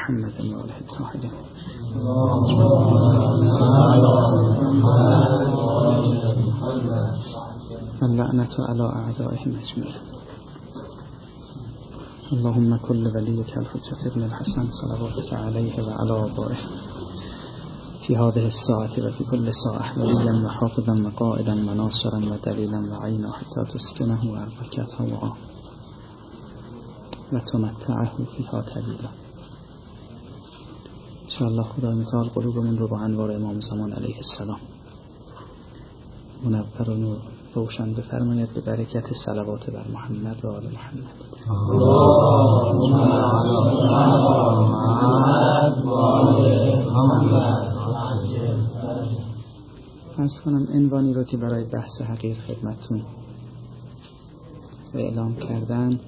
محمد و آله الطاهرین. اللعنة على أعدائهم أجمعين. اللهم كل وليك الحجة ابن الحسن صلواتك عليه وعلى آبائه في هذه الساعة وفي كل ساعة وليا وحافظا وقائدا وناصرا ودليلا وعينا حتى تسكنه أرضك طوعا وتمتعه فيها طويلا. ان شاء الله خدای متعال قلوبمون رو با انوار امام زمان علیه السلام منور و نور روشن بفرماید به برکت صلوات بر محمد و آل محمد. عرض کنم عنوانی رو که برای بحث حقیر خدمتتون اعلام کردن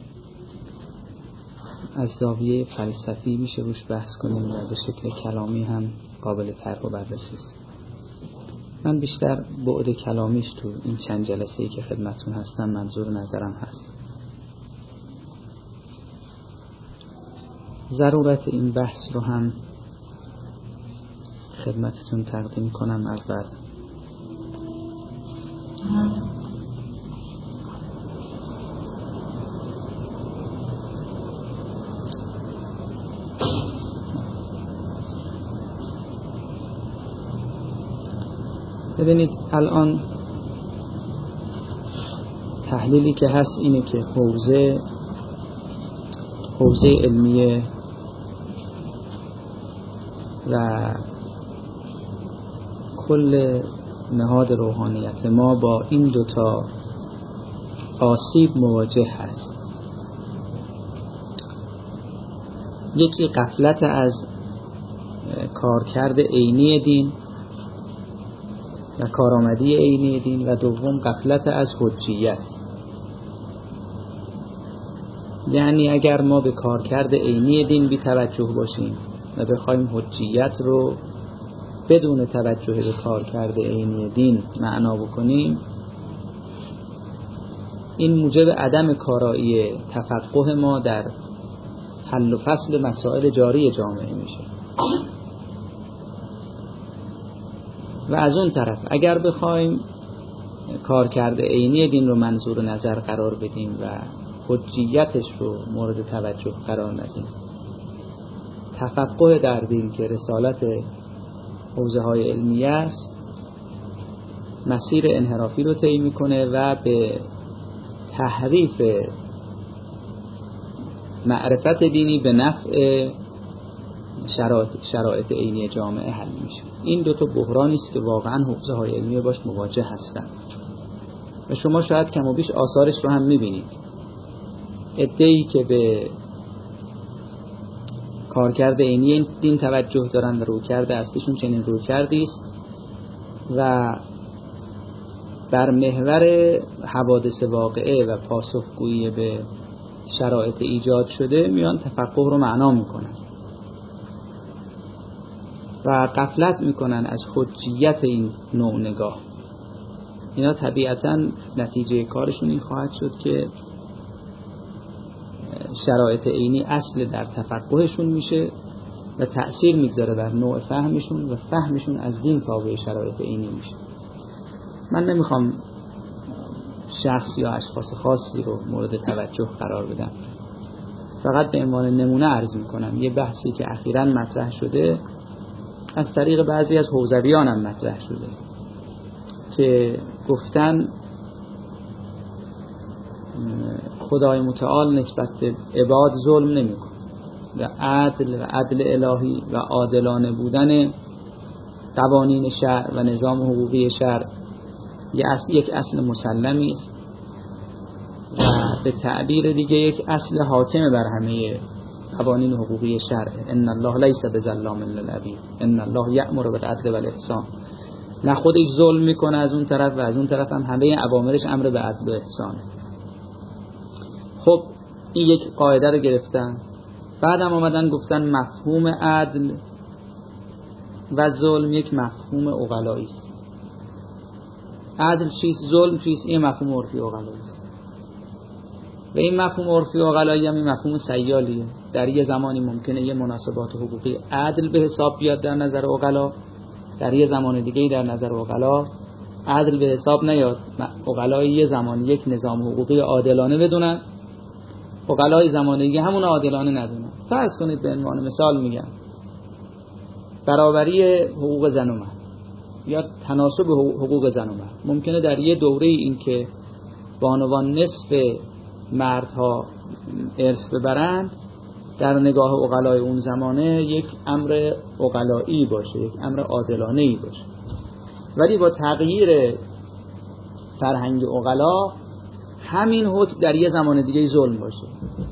از زاویه فلسفی میشه روش بحث کنیم و به شکل کلامی هم قابل طرح و بررسی است. من بیشتر بعد کلامیش تو این چند جلسه‌ای که خدمتتون هستم منظور نظرم هست. ضرورت این بحث رو هم خدمتتون تقدیم کنم. اول ببینید الان تحلیلی که هست اینه که حوزه علمیه و کل نهاد روحانیت ما با این دوتا آسیب مواجه هست. یکی غفلت از کارکرد عینی دین و کارآمدی عینی دین و دوم غفلت از حجیت. یعنی اگر ما به کارکرد عینی دین بی توجه باشیم و بخوایم حجیت رو بدون توجه به کارکرد عینی دین معنا بکنیم، این موجب عدم کارایی تفقه ما در حل و فصل مسائل جاری جامعه میشه. و از اون طرف اگر بخوایم کارکرد عینی دین رو منظور نظر قرار بدیم و حجیتش رو مورد توجه قرار ندیم، تفقه در دین که رسالت حوزه های علمیه است مسیر انحرافی رو طی میکنه و به تحریف معرفت دینی به نفع شرایط عینی جامعه حل میشه. این دو تا بحرانی است که واقعا حوزه های علمیه باش مواجه هستن و شما شاید کم و بیش آثارش رو هم میبینید. عده‌ای که به کارکرد عینی دین توجه دارن و رویکرد اصلیشون چنین رویکردی است و در محور حوادث واقعه و پاسخگویی به شرایط ایجاد شده میان تفقه رو معنا میکنن و غفلت میکنن از حجیت این نوع نگاه. اینا طبیعتاً نتیجه کارشون این خواهد شد که شرایط عینی اصل در تفقهشون میشه و تأثیر میگذاره بر نوع فهمشون و فهمشون از دین تابع شرایط عینی میشه. من نمیخوام شخص یا اشخاص خاصی رو مورد توجه قرار بدم، فقط به عنوان نمونه عرض میکنم یه بحثی که اخیراً مطرح شده از طریق بعضی از حوزویان هم مطرح شده که گفتن خدای متعال نسبت به عباد ظلم نمی‌کنه و عدل الهی و عادلانه بودن قوانین شرع و نظام حقوقی شرع یک اصل مسلمی است و به تعبیر دیگه یک اصل حاکم بر همه قوانین حقوقی شرع. ان الله لیس بظلام للعبید ان الله یأمر بالعدل والاحسان. نه خودش ظلم میکنه از اون طرف و از اون طرف هم همه اوامرش امر به عدل و احسانه. خب این یک قاعده رو گرفتن، بعدم آمدن گفتن مفهوم عدل و ظلم یک مفهوم عقلایی است. عدل چیست، ظلم چیست؟ این مفهوم عرفی عقلایی است و این مفهوم عرفی عقلایی هم این مفهوم سیالیه در یه زمانی ممکنه یه مناسبات حقوقی عدل به حساب بیاد در نظر عقلا، در یه زمان دیگه در نظر عقلا عدل به حساب نیاد. عقلای یه زمان یک نظام حقوقی عادلانه بدونن، عقلای زمان دیگه همون عادلانه ندونن. فرض کنید به عنوان مثال میگم برابری حقوق زن و مرد یا تناسب حقوق زن و مرد، ممکنه در یه دوره این که بانوان نصف مردها ارث ببرند در نگاه عقلای اون زمانه یک امر عقلایی باشه، یک امر عادلانه‌ای باشه. ولی با تغییر فرهنگ عقلا همین حکم در یه زمان دیگه ظلم باشه.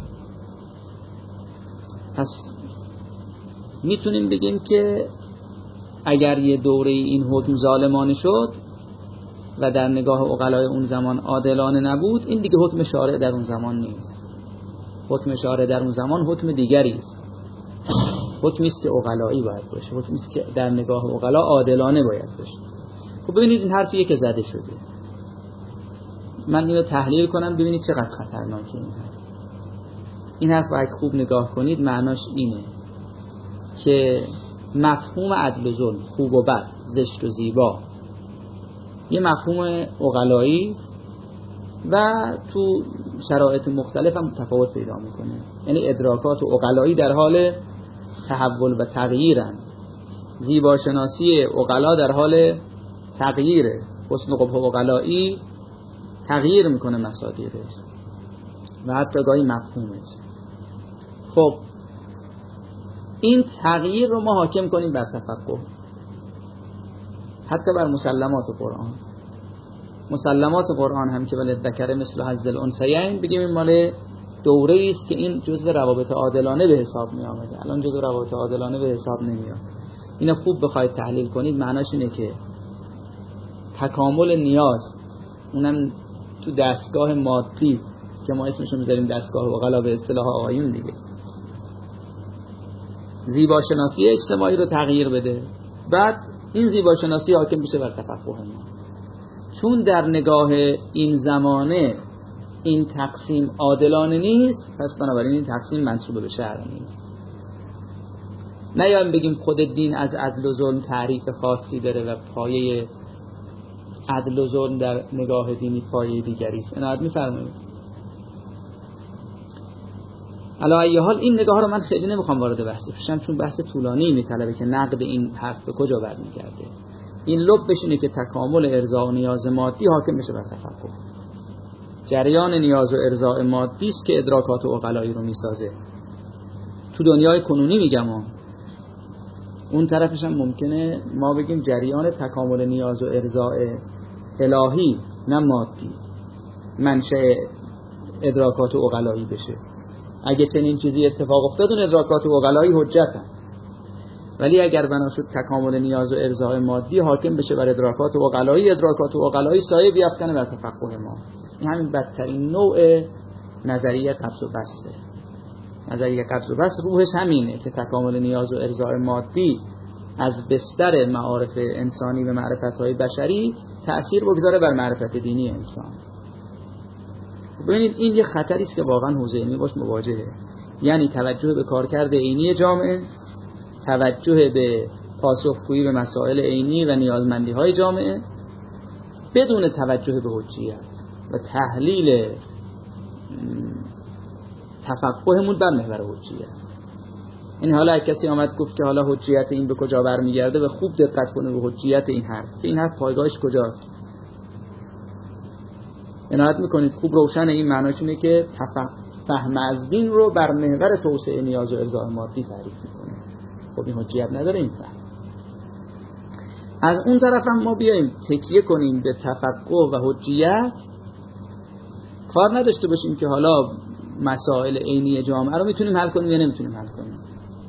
پس میتونیم بگیم که اگر یه دوره این حکم ظالمانه شد و در نگاه عقلای اون زمان عادلانه نبود، این دیگه حکم شارع در اون زمان نیست. حکم شارع در اون زمان حکم دیگری است، حکمی است که عقلایی باید باشه، حکمی است که در نگاه عقلا عادلانه باید باشه. خب ببینید این حرفیه که زده شده، من اینو تحلیل کنم ببینید چقدر خطرناکه این حرف. این حرف باید خوب نگاه کنید، معناش اینه که مفهوم عدل و ظلم، خوب و بد، زشت و زیبا، یه مفهوم عقلایی و تو شرایط مختلف هم تفاوت پیدا میکنه. یعنی ادراکات عقلایی در حال تحول و تغییرن، زیباشناسی عقلا در حال تغییره، حسن و قبح عقلایی تغییر میکنه مصادیقش و حتی گاهی مفهومش. خب این تغییر رو ما حاکم کنیم بر تفقه، حتی بر مسلمات قرآن. مسلمات قرآن هم که ولذکر مثل حظ الانثیین بگیم این مال دوره‌ای است که این جزء روابط عادلانه به حساب می آمده، الان جزء روابط عادلانه به حساب نمیاد. اینو خوب بخواید تحلیل کنید، معناش اینه که تکامل نیاز، اونم تو دستگاه مادی که ما اسمشو میذاریم دستگاه عقلا به اصطلاح آقایون دیگه، زیباشناسی اجتماعی رو تغییر بده، بعد این زیباشناسی حاکم بشه بر تفقه ما. چون در نگاه این زمانه این تقسیم عادلانه نیست، پس بنابراین این تقسیم منسوب به شرع نیست. نیایم بگیم خود دین از عدل و ظلم تعریف خاصی داره و پایه عدل و ظلم در نگاه دینی پایه دیگری است. عنایت می‌فرمایید. علی ای حال این نگاه رو من خیلی نمیخوام وارد بحث بشم، چون بحث طولانی میطلبه که نقد این حرف به کجا برمیگرده. این لبش اینه که تکامل ارضاء و نیاز مادی حاکم بشه بر تفقه. جریان نیاز و ارضاء مادی است که ادراکات و عقلایی رو میسازه. تو دنیای کنونی میگم اون طرفش هم ممکنه ما بگیم جریان تکامل نیاز و ارضاء الهی نه مادی منشأ ادراکات و عقلایی بشه. اگه چنین چیزی اتفاق افتاد اون ادراکات و عقلایی حجتن، ولی اگر بنا شد تکامل نیاز و ارضاء مادی حاکم بشه بر ادراکات و عقلایی، ادراکات و عقلایی سایه بیافکنه بر تفقه ما. این همین بدترین نوع نظریه قبض و بسته. نظریه قبض و بسط روحش همینه که تکامل نیاز و ارضاء مادی از بستر معارف انسانی به معرفت‌های بشری تأثیر بگذاره بر معرفت دینی انسان. ببینید این یه خطری است که واقعا حوزه علمی باش مواجهه. یعنی توجه به کارکرد عینی جامعه، توجه به پاسخگویی به مسائل عینی و نیازمندی‌های جامعه بدون توجه به حجیت و تحلیل تفقهمون بر محور حجیت. این حالا اگه کسی آمد گفت که حالا حجیت این به کجا برمیگرده و خوب دقت کنه به حجیت این حرف که این حرف پایگاهش کجاست. عنایت میکنید خوب روشن این معناش اینه که فهم از دین رو بر محور توسعه نیاز و ارضاء مادی تعریف میکنه. خب این حجیت نداره این فهم. از اون طرف هم ما بیاییم تکیه کنیم به تفقه و حجیت، کار نداشته باشیم که حالا مسائل عینی جامعه رو میتونیم حل کنیم یا نمیتونیم حل کنیم.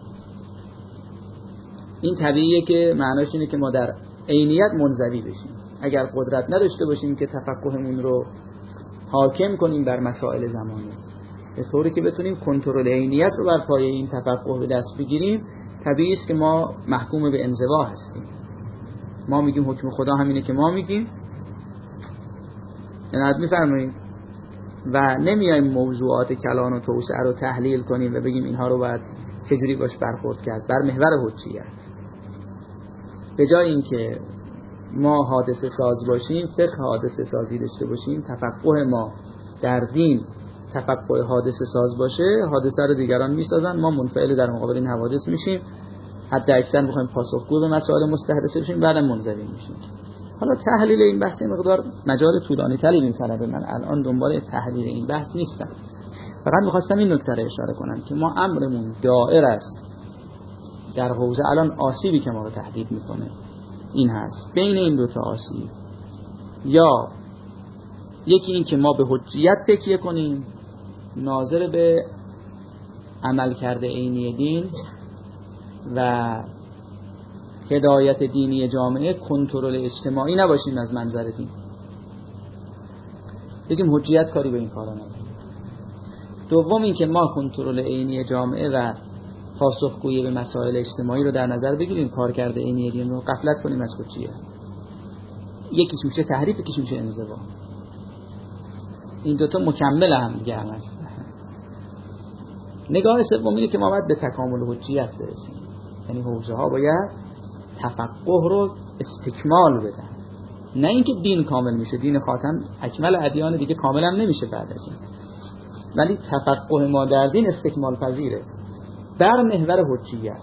این طبیعیه که معناش اینه که ما در عینیت منزوی بشیم. اگر قدرت نداشته باشیم که تفقهمون رو حاکم کنیم بر مسائل زمانی به طوری که بتونیم کنترل عینیت رو بر پایه این تفقه به دست بگیریم، طبیعی است که ما محکوم به انزوا هستیم. ما میگیم حکم خدا همینه که ما میگیم. عنایت میفرمایید. و نمیایم موضوعات کلان و توسعه رو تحلیل کنیم و بگیم اینها رو باید چجوری باش برخورد کرد بر محور حجیت. به جای اینکه ما حادثه ساز باشیم، فقه حادثه سازی داشته باشیم، تفقه ما در دین تفقه حادثه ساز باشه، حادثه رو دیگران میسازن، ما منفعل در مقابل این حوادث میشیم، حتی اکثر بخوایم پاسخگو به مسائل مستحدثه بشیم، بعدم منزوی میشیم. حالا تحلیل این بحث مقدار مجال طولانی تری می‌طلبه، من الان دنبال تحلیل این بحث نیستم، فقط می‌خواستم این نکته رو اشاره کنم که ما امرمون دائر است در حوزه. الان آسیبی که ما رو تهدید میکنه این هست، بین این دوتا آسیب، یا یکی این که ما به حجیت تکیه کنیم ناظر به عمل کرده عینی دین و هدایت دینی جامعه، کنترل اجتماعی نباشیم از منظر دین، بگیم حجیت کاری به این کارا نداره. دوم این که ما کنترل عینی جامعه و پاسخگویی به مسائل اجتماعی رو در نظر بگیریم، کار کرده عینی دین رو غفلت کنیم از حجیت. یکیش میشه تحریف، یکیش میشه انزوا. این دوتا مکمل هم دیگه هست. نگاه سوم اینه که ما باید به تکامل حجیت برسیم، یعنی حوزه ها باید تفقه رو استکمال بدن، نه اینکه دین کامل میشه، دین خاتم اکمل ادیان دیگه کامل هم نمیشه بعد از این، ولی تفقه ما در دین استکمال پذیره در محور حجیت.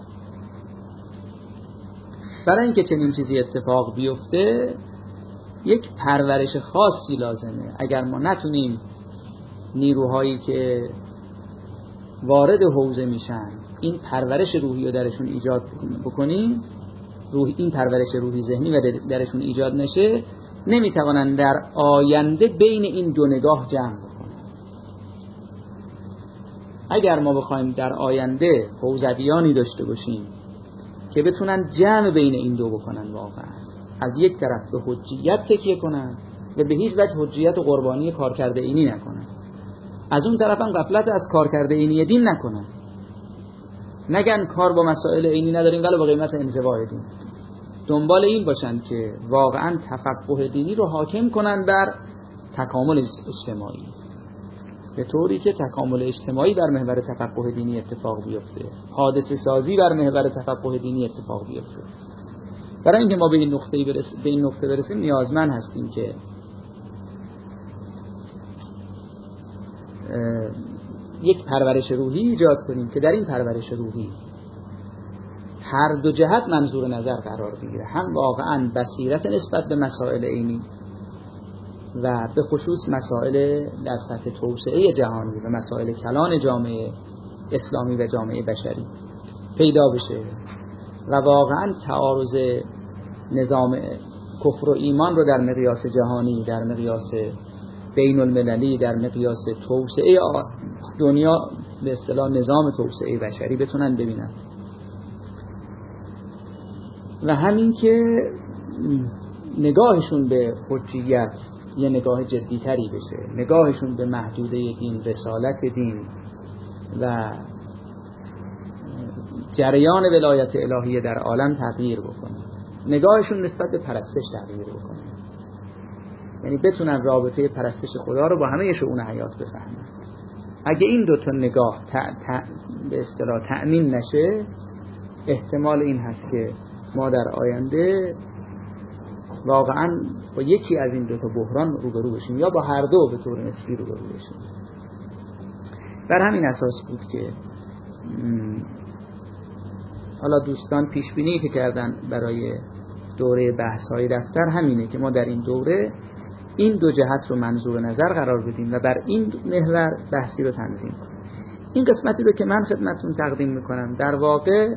برای اینکه چنین چیزی اتفاق بیفته یک پرورش خاصی لازمه. اگر ما نتونیم نیروهایی که وارد حوزه میشن این پرورش روحی رو درشون ایجاد بکنیم، این پرورش روحی ذهنی و درشون ایجاد نشه، نمیتوانن در آینده بین این دو نگاه جمع بکنن. اگر ما بخوایم در آینده حوزویانی داشته باشیم که بتونن جمع بین این دو بکنن، واقعا از یک طرف به حجیت تکیه کنن و به هیچ وجه حجیت و قربانی کارکرده اینی نکنن، از اون طرف هم غفلت از کارکرده اینی دین نکنن، نگن کار با مسائل اینی نداریم ولی با قیمت انزوای دین، دنبال این باشن که واقعا تفقه دینی رو حاکم کنن بر تکامل اجتماعی، به طوری که تکامل اجتماعی بر محور تفقه دینی اتفاق بیفته، حادثه سازی بر محور تفقه دینی اتفاق بیفته. برای اینکه ما به این نقطه برسیم نیازمند هستیم که یک پرورش روحی ایجاد کنیم که در این پرورش روحی هر دو جهت منظور نظر قرار بگیره، هم واقعا بصیرت نسبت به مسائل عینی و به خصوص مسائل در سطح توسعه جهانی و مسائل کلان جامعه اسلامی و جامعه بشری پیدا بشه و واقعا تعارض نظام کفر و ایمان رو در مقیاس جهانی، در مقیاس بین المللی، در مقیاس توسعه دنیا به اصطلاح نظام توسعه بشری بتونن ببینن. و همین که نگاهشون به حجیت یه نگاه جدیتری بشه، نگاهشون به محدوده دین، رسالت دین و جریان ولایت الهیه در عالم تغییر بکنه، نگاهشون نسبت به پرستش تغییر بکنه، یعنی بتونن رابطه پرستش خدا رو با همه شؤون حیات بفهمن. اگه این دوتا نگاه به اصطلاح تأمین نشه، احتمال این هست که ما در آینده واقعا با یکی از این دوتا بحران روبرو بشیم یا با هر دو به طور نسبی روبرو بشیم. بر همین اساس بود که حالا دوستان پیش بینی که کردن برای دوره بحث‌های دفتر همینه که ما در این دوره این دو جهت رو منظور نظر قرار بدیم و بر این محور بحثی رو تنظیم کنیم. این قسمتی رو که من خدمتتون تقدیم میکنم در واقع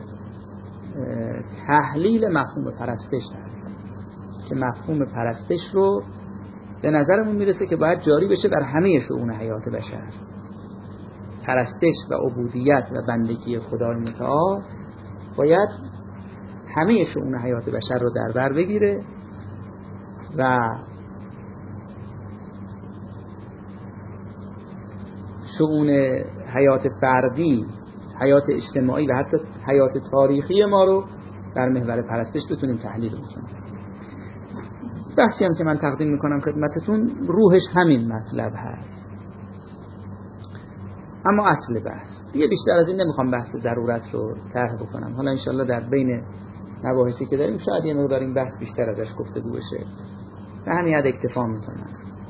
تحلیل مفهوم پرستش هست که مفهوم پرستش رو به نظرمون میرسه که باید جاری بشه بر همه شؤون حیات بشر. پرستش و عبودیت و بندگی خدای متعال باید همه شؤون حیات بشر رو در بر بگیره و شؤون حیات فردی، حیات اجتماعی و حتی حیات تاریخی ما رو در محور پرستش بتونیم تحلیل کنیم. بحثی هم که من تقدیم میکنم خدمتتون روحش همین مطلب هست اما اصل بحث دیگه بیشتر از این نمیخوام بحث ضرورت رو طرح بکنم. حالا انشالله در بین مباحثی که داریم شاید یه مقدار این بحث بیشتر ازش گفتگو بشه. به همین حد اکتفا میکنم.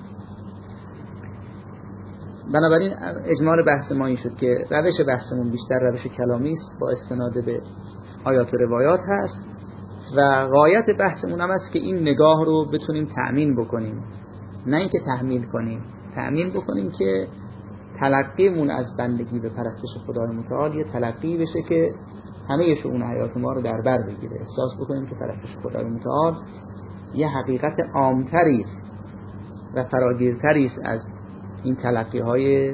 بنابراین اجمال بحث ما این شد که روش بحثمون بیشتر روش کلامی است با استناد به آیات و روایات هست و غایت بحثمون هم است که این نگاه رو بتونیم تأمین بکنیم، نه اینکه تحمیل کنیم، تأمین بکنیم که تلقیمون از بندگی به پرستش خدای متعال یه تلقی بشه که همه شؤون حیات ما رو در بر بگیره. احساس بکنیم که پرستش خدای متعال یه حقیقت عامتری است و فراگیرتری است از این تلقی‌های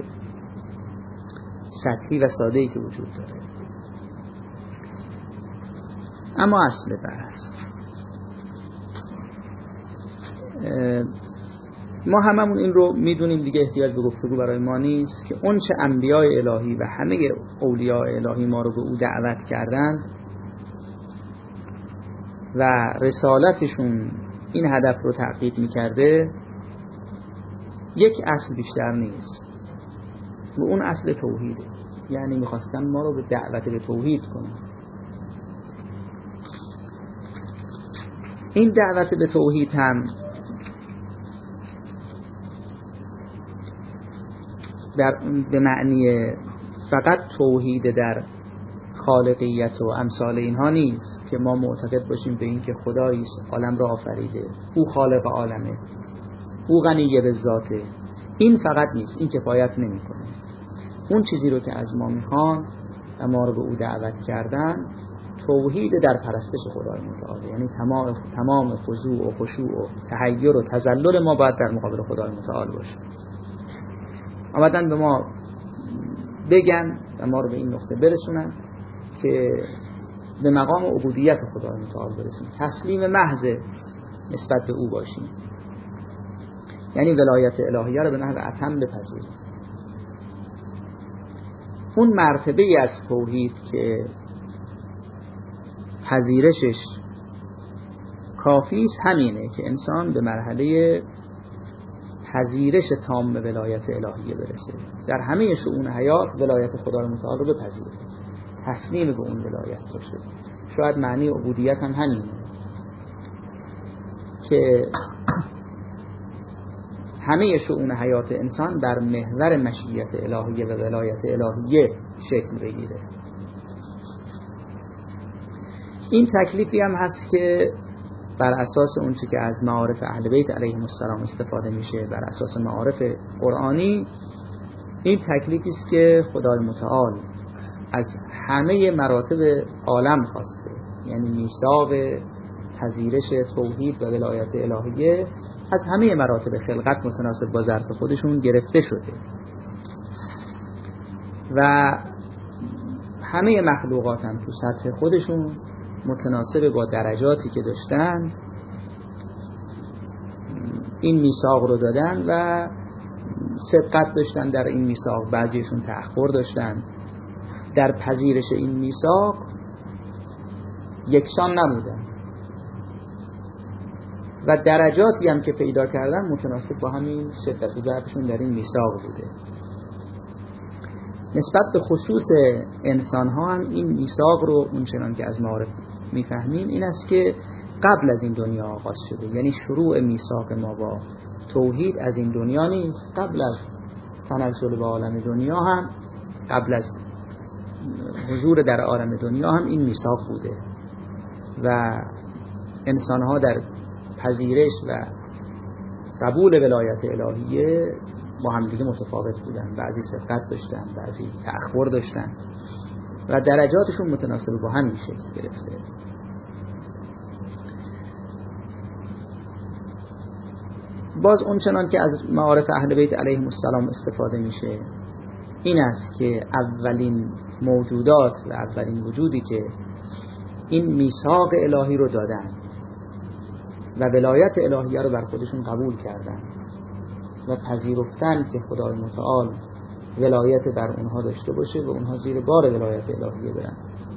سطحی و ساده‌ای که وجود داره. اما اصل بحث ما هممون این رو میدونیم دیگه، احتیاج به گفتگو برای ما نیست که اون چه انبیاء الهی و همه اولیاء الهی ما رو به او دعوت کردند و رسالتشون این هدف رو تحقیق میکرده یک اصل بیشتر نیست و اون اصل توحیده. یعنی میخواستن ما رو به دعوت به توحید کنن. این دعوت به توحید هم به معنی فقط توحید در خالقیت و امثال اینها نیست که ما معتقد باشیم به این که خدایی است عالم را آفریده، او خالق عالمه، او غنی به ذاته. این فقط نیست، این کفایت نمیکنه. اون چیزی رو که از ما میخوان و ما رو به او دعوت کردن توحید در پرستش خدای متعال، یعنی تمام خضوع و خشوع و تحیر و تذلل ما باید در مقابل خدای متعال باشه. آمدن به ما بگن و ما رو به این نقطه برسونن که به مقام عبودیت خدای متعال برسیم، تسلیم محض نسبت به او باشیم، یعنی ولایت الهیه رو به نحو اتم بپذیریم. اون مرتبه از توحید که پذیرشش کافی است همینه که انسان به مرحله پذیرش تام ولایت الهیه برسه، در همه شؤون حیات ولایت خدای متعال رو بپذیره، تسلیم به اون ولایت باشه. شاید معنی عبودیت هم همینه که همه شؤون حیات انسان در محور مشیت الهیه و ولایت الهیه شکل بگیره. این تکلیفی هم هست که بر اساس اون چی که از معارف اهل بیت علیهم السلام استفاده میشه، بر اساس معارف قرآنی، این تکلیفی است که خدای متعال از همه مراتب عالم خواسته، یعنی میثاق پذیرش توحید و ولایت الهیه از همه مراتب خلقت متناسب با ظرف خودشون گرفته شده و همه مخلوقات هم تو سطح خودشون متناسب با درجاتی که داشتن این میثاق رو دادن و سبقت داشتن در این میثاق، بعضیشون تأخر داشتن در پذیرش این میثاق، یکسان نبودن و درجاتی هم که پیدا کردن متناسب با همین شدت و ضعفشون در این میثاق بوده. نسبت به خصوص انسان ها هم این میثاق رو اونچنان که از معارف میفهمیم این است که قبل از این دنیا آغاز شده، یعنی شروع میثاق ما با توحید از این دنیا نیست، قبل از تنزل به عالم دنیا هم، قبل از حضور در عالم دنیا هم این میثاق بوده و انسان ها در پذیرش و قبول ولایت الهیه با هم دیگه متفاوت بودن، بعضی سبقت داشتن، بعضی تأخر داشتن و درجاتشون متناسب با هم شکل گرفته. باز اون چنان که از معارف اهل بیت علیهم السلام استفاده میشه این است که اولین موجودات و اولین وجودی که این میثاق الهی رو دادن و ولایت الهیه رو بر خودشون قبول کردن و پذیرفتن که خدای متعال ولایت بر اونها داشته باشه و اونها زیر بار ولایت الهیه برن،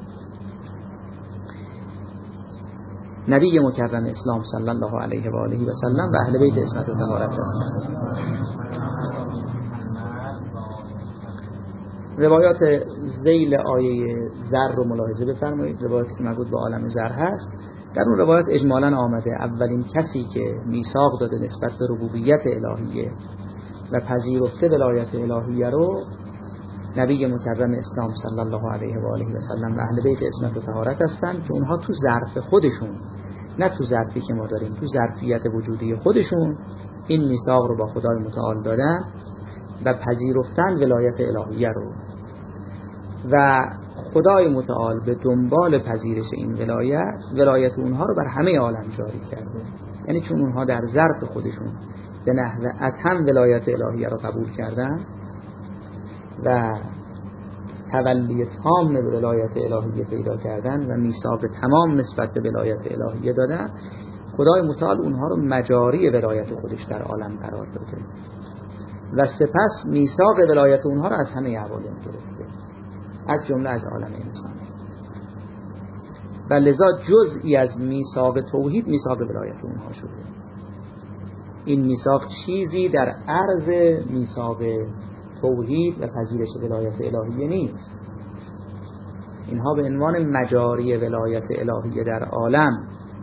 نبی مکرم اسلام صلی الله علیه و آله و سلم و اهل بیت عصمت و طهارت هستند. روایات ذیل آیه زر رو ملاحظه بفرمایید، روایاتی که مربوط به عالم زر هست. در اون روایات اجمالاً آمده اولین کسی که میثاق داده نسبت به ربوبیت الهیه و پذیرفته ولایت الهیه رو نبی مکرم اسلام صلی الله علیه و آله و سلم و اهل بیت عصمت و طهارت هستند که اونها تو ظرف خودشون، نه تو ظرفی که ما داریم، تو ظرفیت وجودی خودشون این میثاق رو با خدای متعال دادن و پذیرفتن ولایت الهیه رو و خدای متعال به دنبال پذیرش این ولایت اونها رو بر همه عالم جاری کرده. یعنی چون اونها در ظرف خودشون به نحو اتم ولایت الهیه رو قبول کردن و تولی تام به ولایت الهیه پیدا کردن و میثاق تمام نسبت به ولایت الهیه دادن، خدای متعال اونها رو مجاری ولایت خودش در عالم قرار داده و سپس میثاق ولایت اونها رو از همه عوالم گرفته، از جمله از عالم انسانی. و لذا جزئی از میثاق توحید میثاق ولایت اونها شده. این میثاق چیزی در عرض میثاق توحید و پذیرش ولایت الهیه نیست. اینها به عنوان مجاری ولایت الهیه در عالم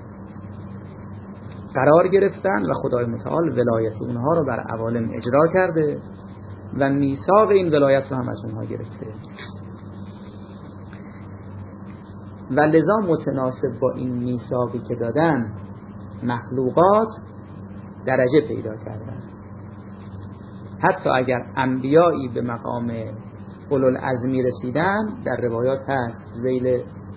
قرار گرفتن و خدای متعال ولایت اونها رو بر عوالم اجرا کرده و میثاق این ولایت رو هم از اونها گرفته و لذا متناسب با این میثاقی که دادن مخلوقات درجه پیدا کردن. حتی اگر انبیایی به مقام اولوالعزمی رسیدن، در روایات هست ذیل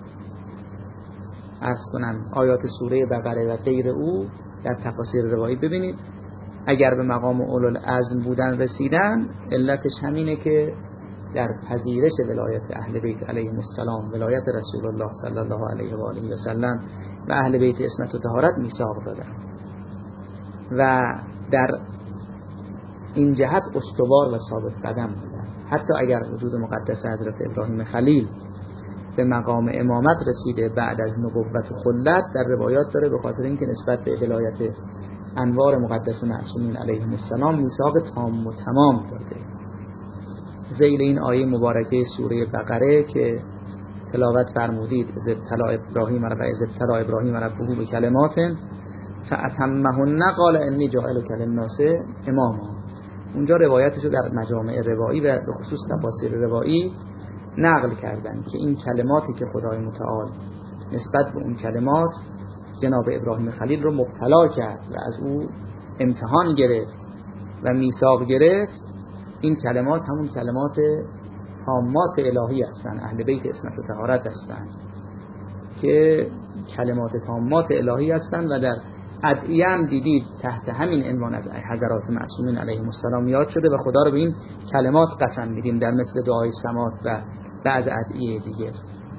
عرض کنم آیات سوره بقره و غیر او در تفاسیر روایی ببینید، اگر به مقام اولوالعزم بودن رسیدن علتش همینه که در پذیرش ولایت اهل بیت علیهم السلام، ولایت رسول الله صلی الله علیه و آله و سلم و اهل بیت عصمت و طهارت میثاق دادن و در این جهت استوار و ثابت قدم بودن. حتی اگر وجود مقدس حضرت ابراهیم خلیل به مقام امامت رسیده بعد از نبوت و خلت، در روایات داره به خاطر اینکه نسبت به ولایت انوار مقدس معصومین علیهم السلام میثاق تام و تمام داده. ذیل این آیه مبارکه سوره بقره که تلاوت فرمودید، از ابتلا ابراهیم ربه به کلمات فاتمهن قال انی جاعلک للناس اماما، اونجا روایتشو در مجامع روایی و به خصوص تفاسیر روایی نقل کردن که این کلماتی که خدای متعال نسبت به اون کلمات جناب ابراهیم خلیل رو مبتلا کرد و از او امتحان گرفت و میثاق گرفت، این کلمات همون کلمات تامات الهی هستند، اهل بیت عصمت و طهارت هستند که کلمات تامات الهی هستند و در ادعیه هم دیدید تحت همین عنوان از حضرات معصومین علیهم السلام یاد شده و خدا رو به این کلمات قسم میدیم در مثل دعای سمات و بعض ادعیه دیگه.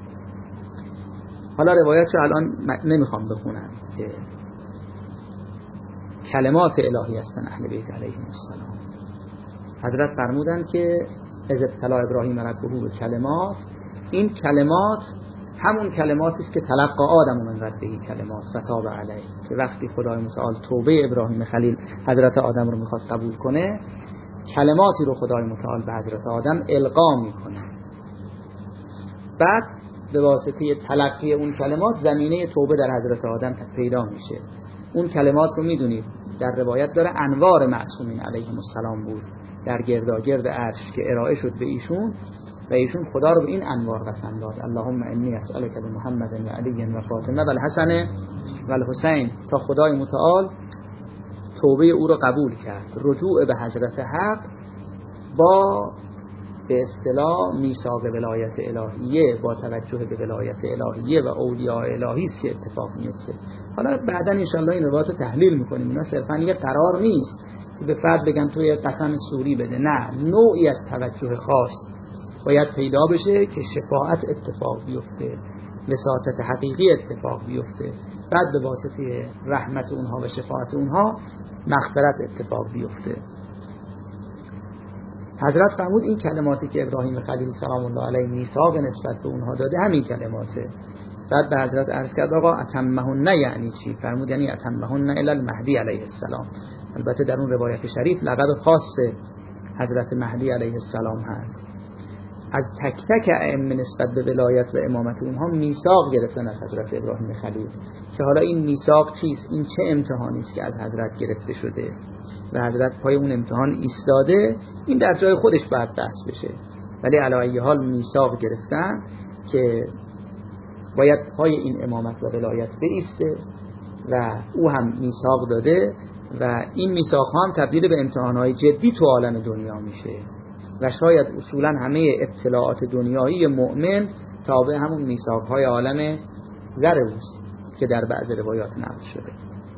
حالا روایت رو الان نمیخوام بخونم که کلمات الهی هستن اهل بیت علیهم السلام. حضرت فرمودن که از ابتلا ابراهیم ربه به کلمات، این کلمات همون کلماتی است که تلقا آدم من ربه کلمات فتاب علیه، که وقتی خدای متعال توبه ابراهیم خلیل حضرت آدم رو میخواد قبول کنه، کلماتی رو خدای متعال به حضرت آدم القا میکنه، بعد به واسطه تلقی اون کلمات زمینه توبه در حضرت آدم پیدا میشه. اون کلمات رو میدونید در روایت داره انوار معصومین علیهم السلام بود در گرداگرد عرش که ارائه شد به ایشون و ایشون خدا رو به این انوار قسم داد، اللهم انی اسألک بمحمد و علی و فاطمه و الحسن و الحسین، تا خدای متعال توبه او رو قبول کرد، رجوع به حضرت حق با به اصطلاح میثاق ولایت الهیه، با توجه به ولایت الهیه و اولیاء الهی است که اتفاق میفته. حالا بعداً انشالله این روایت رو تحلیل میکنیم، اینا صرفاً یه قرار نیست که به فرد بگم تو یه قسم سوری بده، نه، نوعی از توجه خاص باید پیدا بشه که شفاعت اتفاق بیفته، وساطت حقیقی اتفاق بیفته، بعد به واسطه رحمت اونها و شفاعت اونها مغفرت اتفاق بیفته. حضرت فرمود این کلماتی که ابراهیم خلیل سلام الله علیه میثاق نسبت به اونها داده همین کلماته. بعد به حضرت عرض کرد آقا اتمهن یعنی چی؟ فرمود یعنی اتمهن الی المهدی علیه السلام. البته در اون روایت شریف لقب خاص حضرت مهدی علیه السلام هست از تک تک ائمه نسبت به ولایت و امامت اونها میثاق گرفتن از حضرت ابراهیم خلیل که حالا این میثاق چیست، این چه امتحانی است که از حضرت گرفته شده و حضرت پای اون امتحان ایستاده، این در جای خودش باید بحث بشه. ولی علی ای حال میثاق گرفتن که باید پای این امامت و ولایت بایسته و او هم میثاق داده و این میثاق ها هم تبدیل به امتحانهای جدی تو عالم دنیا میشه و شاید اصولا همه اطلاعات دنیایی مؤمن تابع همون میثاق های عالم زر اوست که در بعض روایات نقل شده.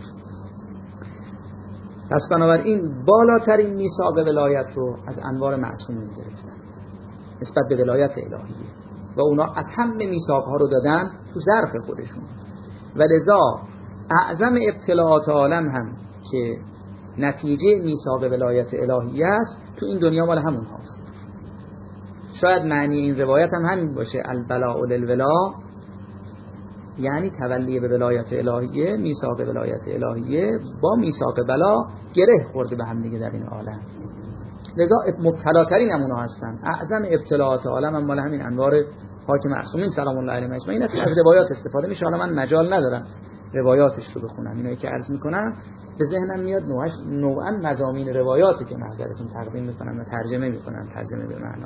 پس بنابراین بالاترین میثاق ولایت رو از انوار معصومین گرفتن نسبت به ولایت الهیه و اونا اتم میثاق ها رو دادن تو ظرف خودشون و لذا اعظم ابتلاعات عالم هم که نتیجه میثاق ولایت الهیه است تو این دنیا مال همون هاست. شاید معنی این روایت هم همین باشه، البلاء للولا، یعنی تولی به ولایت الهیه، میثاق ولایت الهیه با میثاق بلا گره خورده به هم دیگه در این عالم. لذا مبتلاترین همونا هستن. اعظم ابتلاعات عالم هم مال همین انوار حاکم معصومین سلام الله علیهم اجمعین است. از روایات استفاده میشه. حالا من مجال ندارم روایاتش رو بخونم، اینایی که عرض میکنم به ذهنم میاد نوعا مضامین روایاتی که نظرتون تقدیم میکنم و ترجمه میکنم، ترجمه به معنا.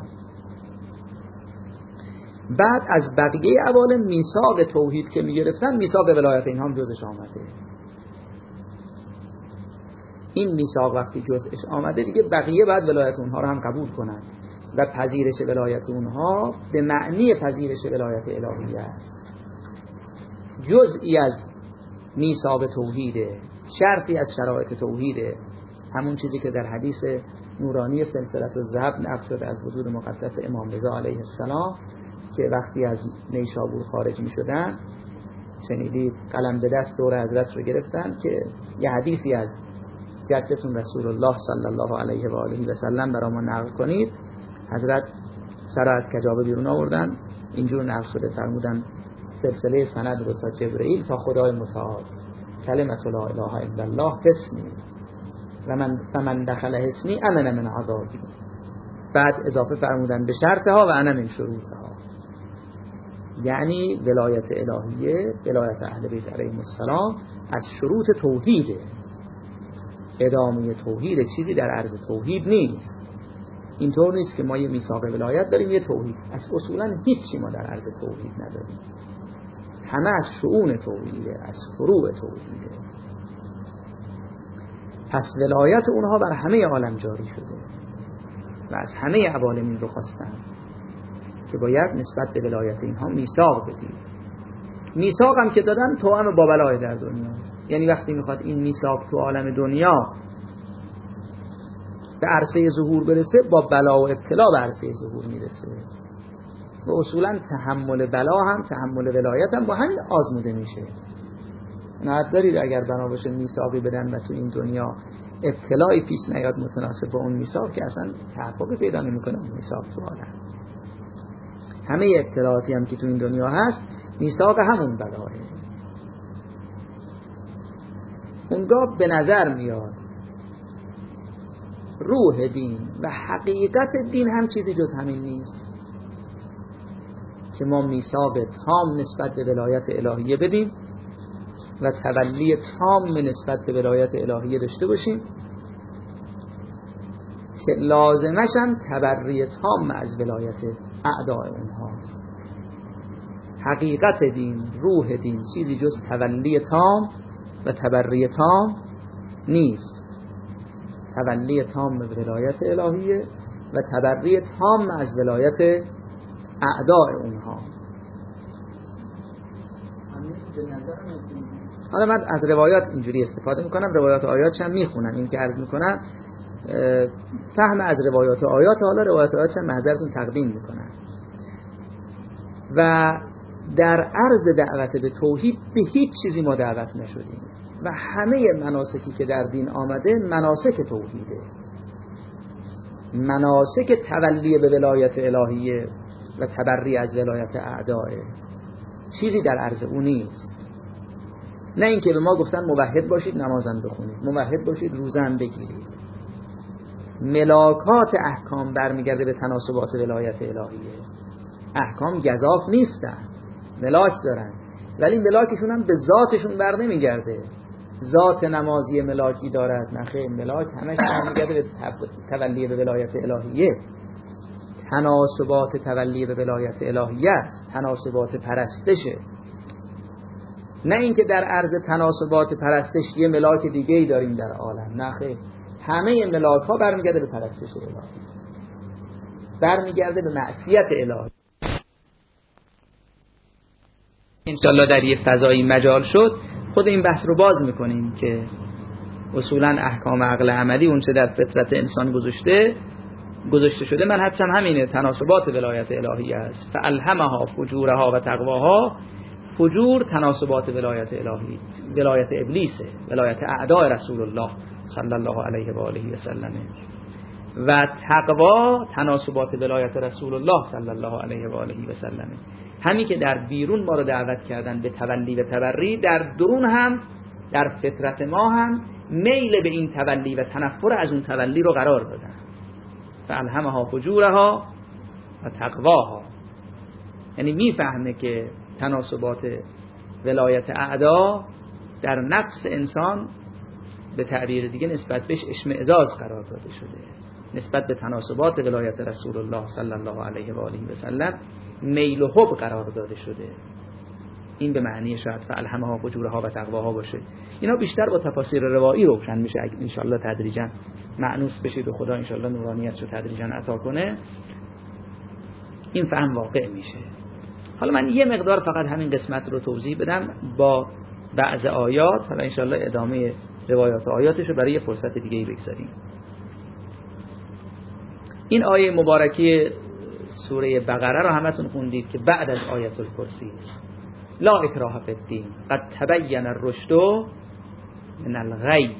بعد از بقیه عوالم میثاق توحید که میگرفتن، میثاق ولایت اینها هم جزش آمده. این میثاق وقتی جزش آمده دیگه بقیه بعد ولایت اونها رو هم قبول کنند و پذیرش ولایت اونها به معنی پذیرش ولایت الهیه است. جزئی از میثاق توحیده، شرطی از شرایط توحیده، همون چیزی که در حدیث نورانی سلسله الذهب نقل شده از وجود مقدس امام رضا علیه السلام که وقتی از نیشابور خارج می شدن شنیدید قلم به دست دور حضرت رو گرفتن که یه حدیثی از جدتون رسول الله صلی الله علیه و آله و سلم برامون نقل کنید. حضرت سر از کجابه بیرون آوردن، اینجور نقل شده، فرمودن سلسله سند رو تا جبرئیل تا خدای متعال، کلمت لا اله الا الله حسنی و من دخل حسنی امن من عذابی. بعد اضافه فرمودن به شرطها و انا من شروطها، یعنی ولایت الهیه، ولایت اهل بیت علیهم السلام از شروط توحیده. ادامه توحید چیزی در عرض توحید نیست. اینطور نیست که ما یه میثاق ولایت داریم یه توحید، از اصولا هیچی ما در عرض توحید نداریم، همه از شؤون توحیده، از فروع توحیده. پس ولایت اونها بر همه عالم جاری شده و از همه عوالم این رو خواستن که باید نسبت به ولایت اینها میثاق بدید. میثاق هم که دادن توأم با بلای در دنیا، یعنی وقتی میخواد این میثاق تو عالم دنیا به عرصه ظهور برسه با بلا و ابتلا به عرصه ظهور میرسه و اصولا تحمل بلا هم تحمل ولایت هم با همین آزموده میشه. نهایت دارید اگر بنا باشه میثاقی بدن و تو این دنیا ابتلایی پیش نیاد متناسب با اون میثاق که اصلا تحقق پیدا نمیکنه اون میثاق تو عالم. همه ابتلااتی هم که تو این دنیا هست میثاق همون بلاه. اونگاه به نظر میاد روح دین و حقیقت دین هم چیزی جز همین نیست که ما میثاق تام نسبت به ولایت الهیه بدیم و تولی تام نسبت به ولایت الهیه داشته باشیم که لازمش هم تبری تام از ولایت اعداء اونها. حقیقت دین، روح دین چیزی جز تولی تام و تبری تام نیست. تولی تام به ولایت الهیه و تبری تام از ولایت اعداء اونها. حالا من از روایات اینجوری استفاده میکنم، روایات آیاتش هم میخونم، این که عرض میکنم فهم از روایات آیات، حالا روایات آیاتش هم محضرتون تقدیم میکنم. و در عرض دعوت به توحید به هیچ چیزی ما دعوت نشدیم و همه مناسکی که در دین آمده مناسک توحیده، مناسک تولی به ولایت الهیه و تبری از ولایت اعداء، چیزی در عرض اون نیست. نه اینکه به ما گفتن موحد باشید نمازم بخونید، موحد باشید روزه هم بگیرید، ملاکات احکام برمیگرده به تناسبات ولایت الهیه. احکام گزاف نیستن، ملاک دارن، ولی ملاکشون هم به ذاتشون بر نمیگرده. ذات نمازی ملاکی دارد؟ نخیر، ملاک همش برمیگرده به تولی به ولایت الهیه. تناسبات تولی به ولایت الهیه است، تناسبات پرستشه، نه اینکه در عرض تناسبات پرستش یه ملاک دیگه ای داریم در عالم. نخیر، همه ملاک ها برمیگرده به پرستش الهی، برمیگرده به معصیت الهی. انشالله در یه فضایی مجال شد خود این بحث رو باز میکنیم که اصولا احکام عقل عملی اون چه در فطرت انسان گذاشته شده، من حدسم همینه، تناسبات ولایت الهی است. فالهمها فجورها و تقواها. فجور تناسبات ولایت الهی، ولایت ابلیسه، ولایت اعداء رسول الله صلی الله علیه و آله و سلم، و تقوا تناسبات ولایت رسول الله صلی الله علیه و آله و سلم. همین که در بیرون ما رو دعوت کردن به تولی و تبری، در درون هم در فطرت ما هم میل به این تولی و تنفر از اون تولی رو قرار دادن. فالهمها فجورها و تقواها، یعنی میفهمه که تناسبات ولایت اعدا در نفس انسان به تعبیر دیگه نسبت بهش اشمئزاز قرار داده شده، نسبت به تناسبات ولایت رسول الله صلی الله علیه و آله و سلم میل و حب قرار داده شده. این به معنی شاید فالهمها فجورها و تقواها باشه. اینا بیشتر با تفاسیر روایی روشن میشه اگه ان شاءالله تدریجا مأنوس بشید و خدا ان شاءالله نورانیتشو تدریجا عطا کنه، این فهم واقع میشه. حالا من یه مقدار فقط همین قسمت رو توضیح بدم با بعض آیات، حالا ان شاءالله ادامه روایات و آیاتشو برای یه فرصت دیگه ای بگذاریم. این آیه مبارکه سوره بقره رو همتون خوندید که بعد از آیت الکرسی است. لا اکراه فی الدین قد تبین الرشد من الغی.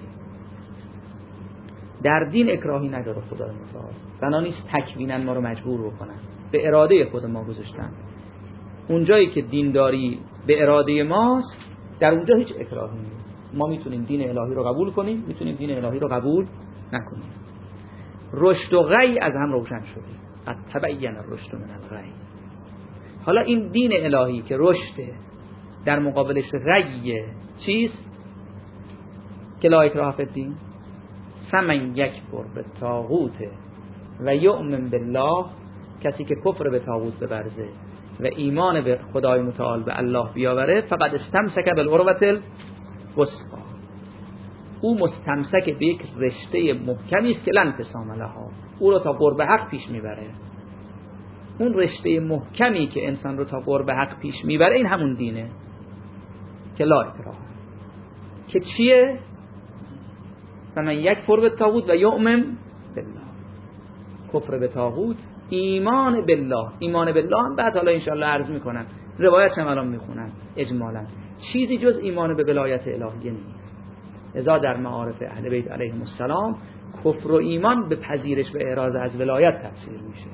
در دین اکراهی نداره خدای متعال، بنا نیست تکوینا ما رو مجبور بکنن، به اراده خود ما گذاشتن. اونجایی که دینداری به اراده ماست در اونجا هیچ اکراهی نیست. ما میتونیم دین الهی رو قبول کنیم، میتونیم دین الهی رو قبول نکنیم. رشد و غی از هم روشن شده. قد تبین الرشد من الغی. حالا این دین الهی که رشد، در مقابلش غی چیست؟ که لا اکراه فی الدین. فمن یکفر بالطاغوت و یؤمن بالله. کسی که کفر به طاغوت ببرزه و ایمان به خدای متعال به الله بیاوره، فقد استمسک بالعروة الوثقی. او مستمسک به یک رشته محکمی است که لن انفصام لها، او رو تا قرب حق پیش میبره. اون رشته محکمی که انسان رو تا قرب حق پیش میبره این همون دینه که لا اکراه، که چیه؟ فمن یکفر بالطاغوت و یؤمن بالله. کفر به طاغوت، ایمان بالله. ایمان بالله هم بعد حالا انشاءالله عرض میکنم، روایت هم الان میخونم اجمالا، چیزی جز ایمان به ولایت الهیه نیست. لذا در معارف اهل بیت علیهم السلام کفر و ایمان به پذیرش و اعراض از ولایت تفسیر میشه.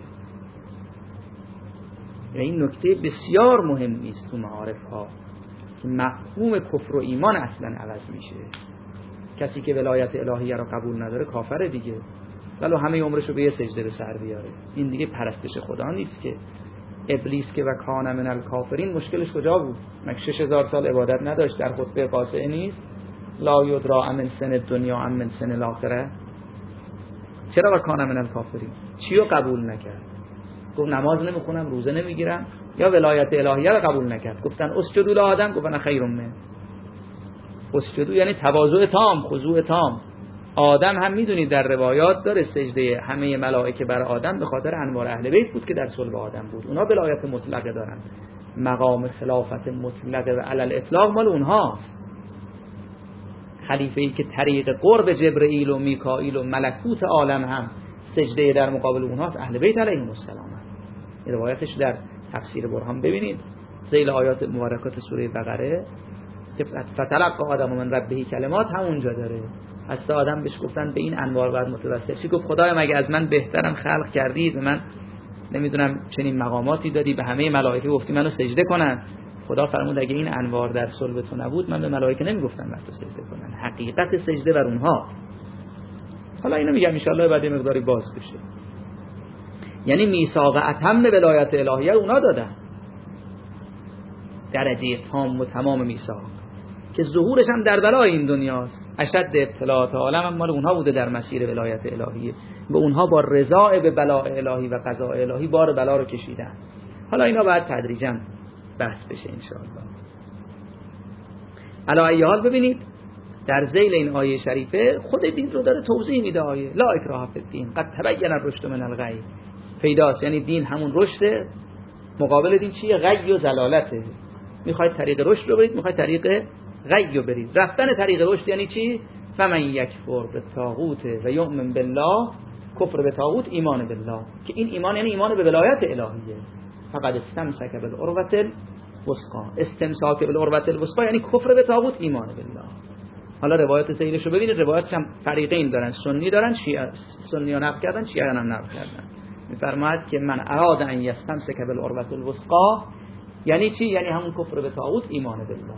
این نکته بسیار مهمی است تو معارف ها که مفهوم کفر و ایمان اصلا عوض میشه. کسی که ولایت الهیه را قبول نداره کافره دیگه، ولو همه عمرش رو به یه سجده به سر بیاره. این دیگه پرستش خدا نیست که. ابلیس که و کان من الکافرین مشکلش کجا بود؟ مگه 6000 سال عبادت نداشت؟ در خطبه قاطعه نیست لا یدرا امن سن دنیا امن سن الاخره؟ چرا و کان من الکافرین؟ چی رو قبول نکرد؟ گفت نماز نمیخونم، روزه نمیگیرم، یا ولایت الهیه رو قبول نکرد. گفتن اسجدوا لآدم، گفتن خیر منه. اسجدوا یعنی تواضع تام، خضوع تام. آدم هم میدونید در روایات داره سجده همه ملائکه بر آدم به خاطر انوار اهل بیت بود که در صلب آدم بود. اونا ولایت مطلقه دارن، مقام خلافت مطلقه و علل اطلاق مال اونهاست. خلیفه‌ای که طریق قرب جبرئیل و میکائیل و ملکوت عالم هم سجده در مقابل اونهاست، اهل بیت علیهم السلام. این روایتش در تفسیر برهان ببینید ذیل آیات مبارکات سوره بقره که فتلقی آدم من ربه کلمات همونجا داره. از تا آدم بهش گفتن به این انوار بعد متوسل چی؟ گفت خدایا مگه از من بهترم خلق کردید و من نمیدونم چنین مقاماتی دادی، به همه ملائکه گفتی منو سجده کنن. خدا فرمود اگه این انوار در صلب تو نبود من به ملائکه نمیگفتم بر تو سجده کنن. حقیقت سجده بر اونها. حالا اینو میگم ان شاء الله بعد مقداری باز بشه. یعنی میثاق اتم ولایت الهیه اونا دادن، درجه تام و تمام میثاق که ظهورش هم در بلای این دنیاست. اشد ابتلاءات عالم هم مال اونها بوده در مسیر ولایت الهیه، به اونها با رضا به بلاء الهی و قضاء الهی بار بلا رو کشیدن. حالا اینا باید تدریجا بحث بشه ان شاء الله. علی ای حال ببینید در ذیل این آیه شریفه خود دین رو داره توضیح میده. آیه لا اکراه فی الدین قد تبین الرشد من الغی پیداست، یعنی دین همون رشد، مقابل دین چیه؟ غی و ضلالته. میخواید طریق رشد رو برید، میخواید طریق غی رو برید. رفتن طریق رشد یعنی چی؟ فمن یکفر بالطاغوت و یؤمن بالله، کفر به طاغوت ایمان بالله، که این ایمان یعنی ایمان به ولایت الهیه. فقد استمسک بالعروة الوثقی، استمساک بالعروة الوثقی یعنی کفر به طاغوت ایمان بالله. حالا روایت سیدش رو ببینید، روایتش هم فریقین دارن، سنی دارن، شیعه، سنی ها نقل کردن، شیعه هم نقل کردن. میفرماید که من اراد ان یستمسک بالعروة الوثقی یعنی چی؟ یعنی همون کفر به طاغوت ایمان بالله،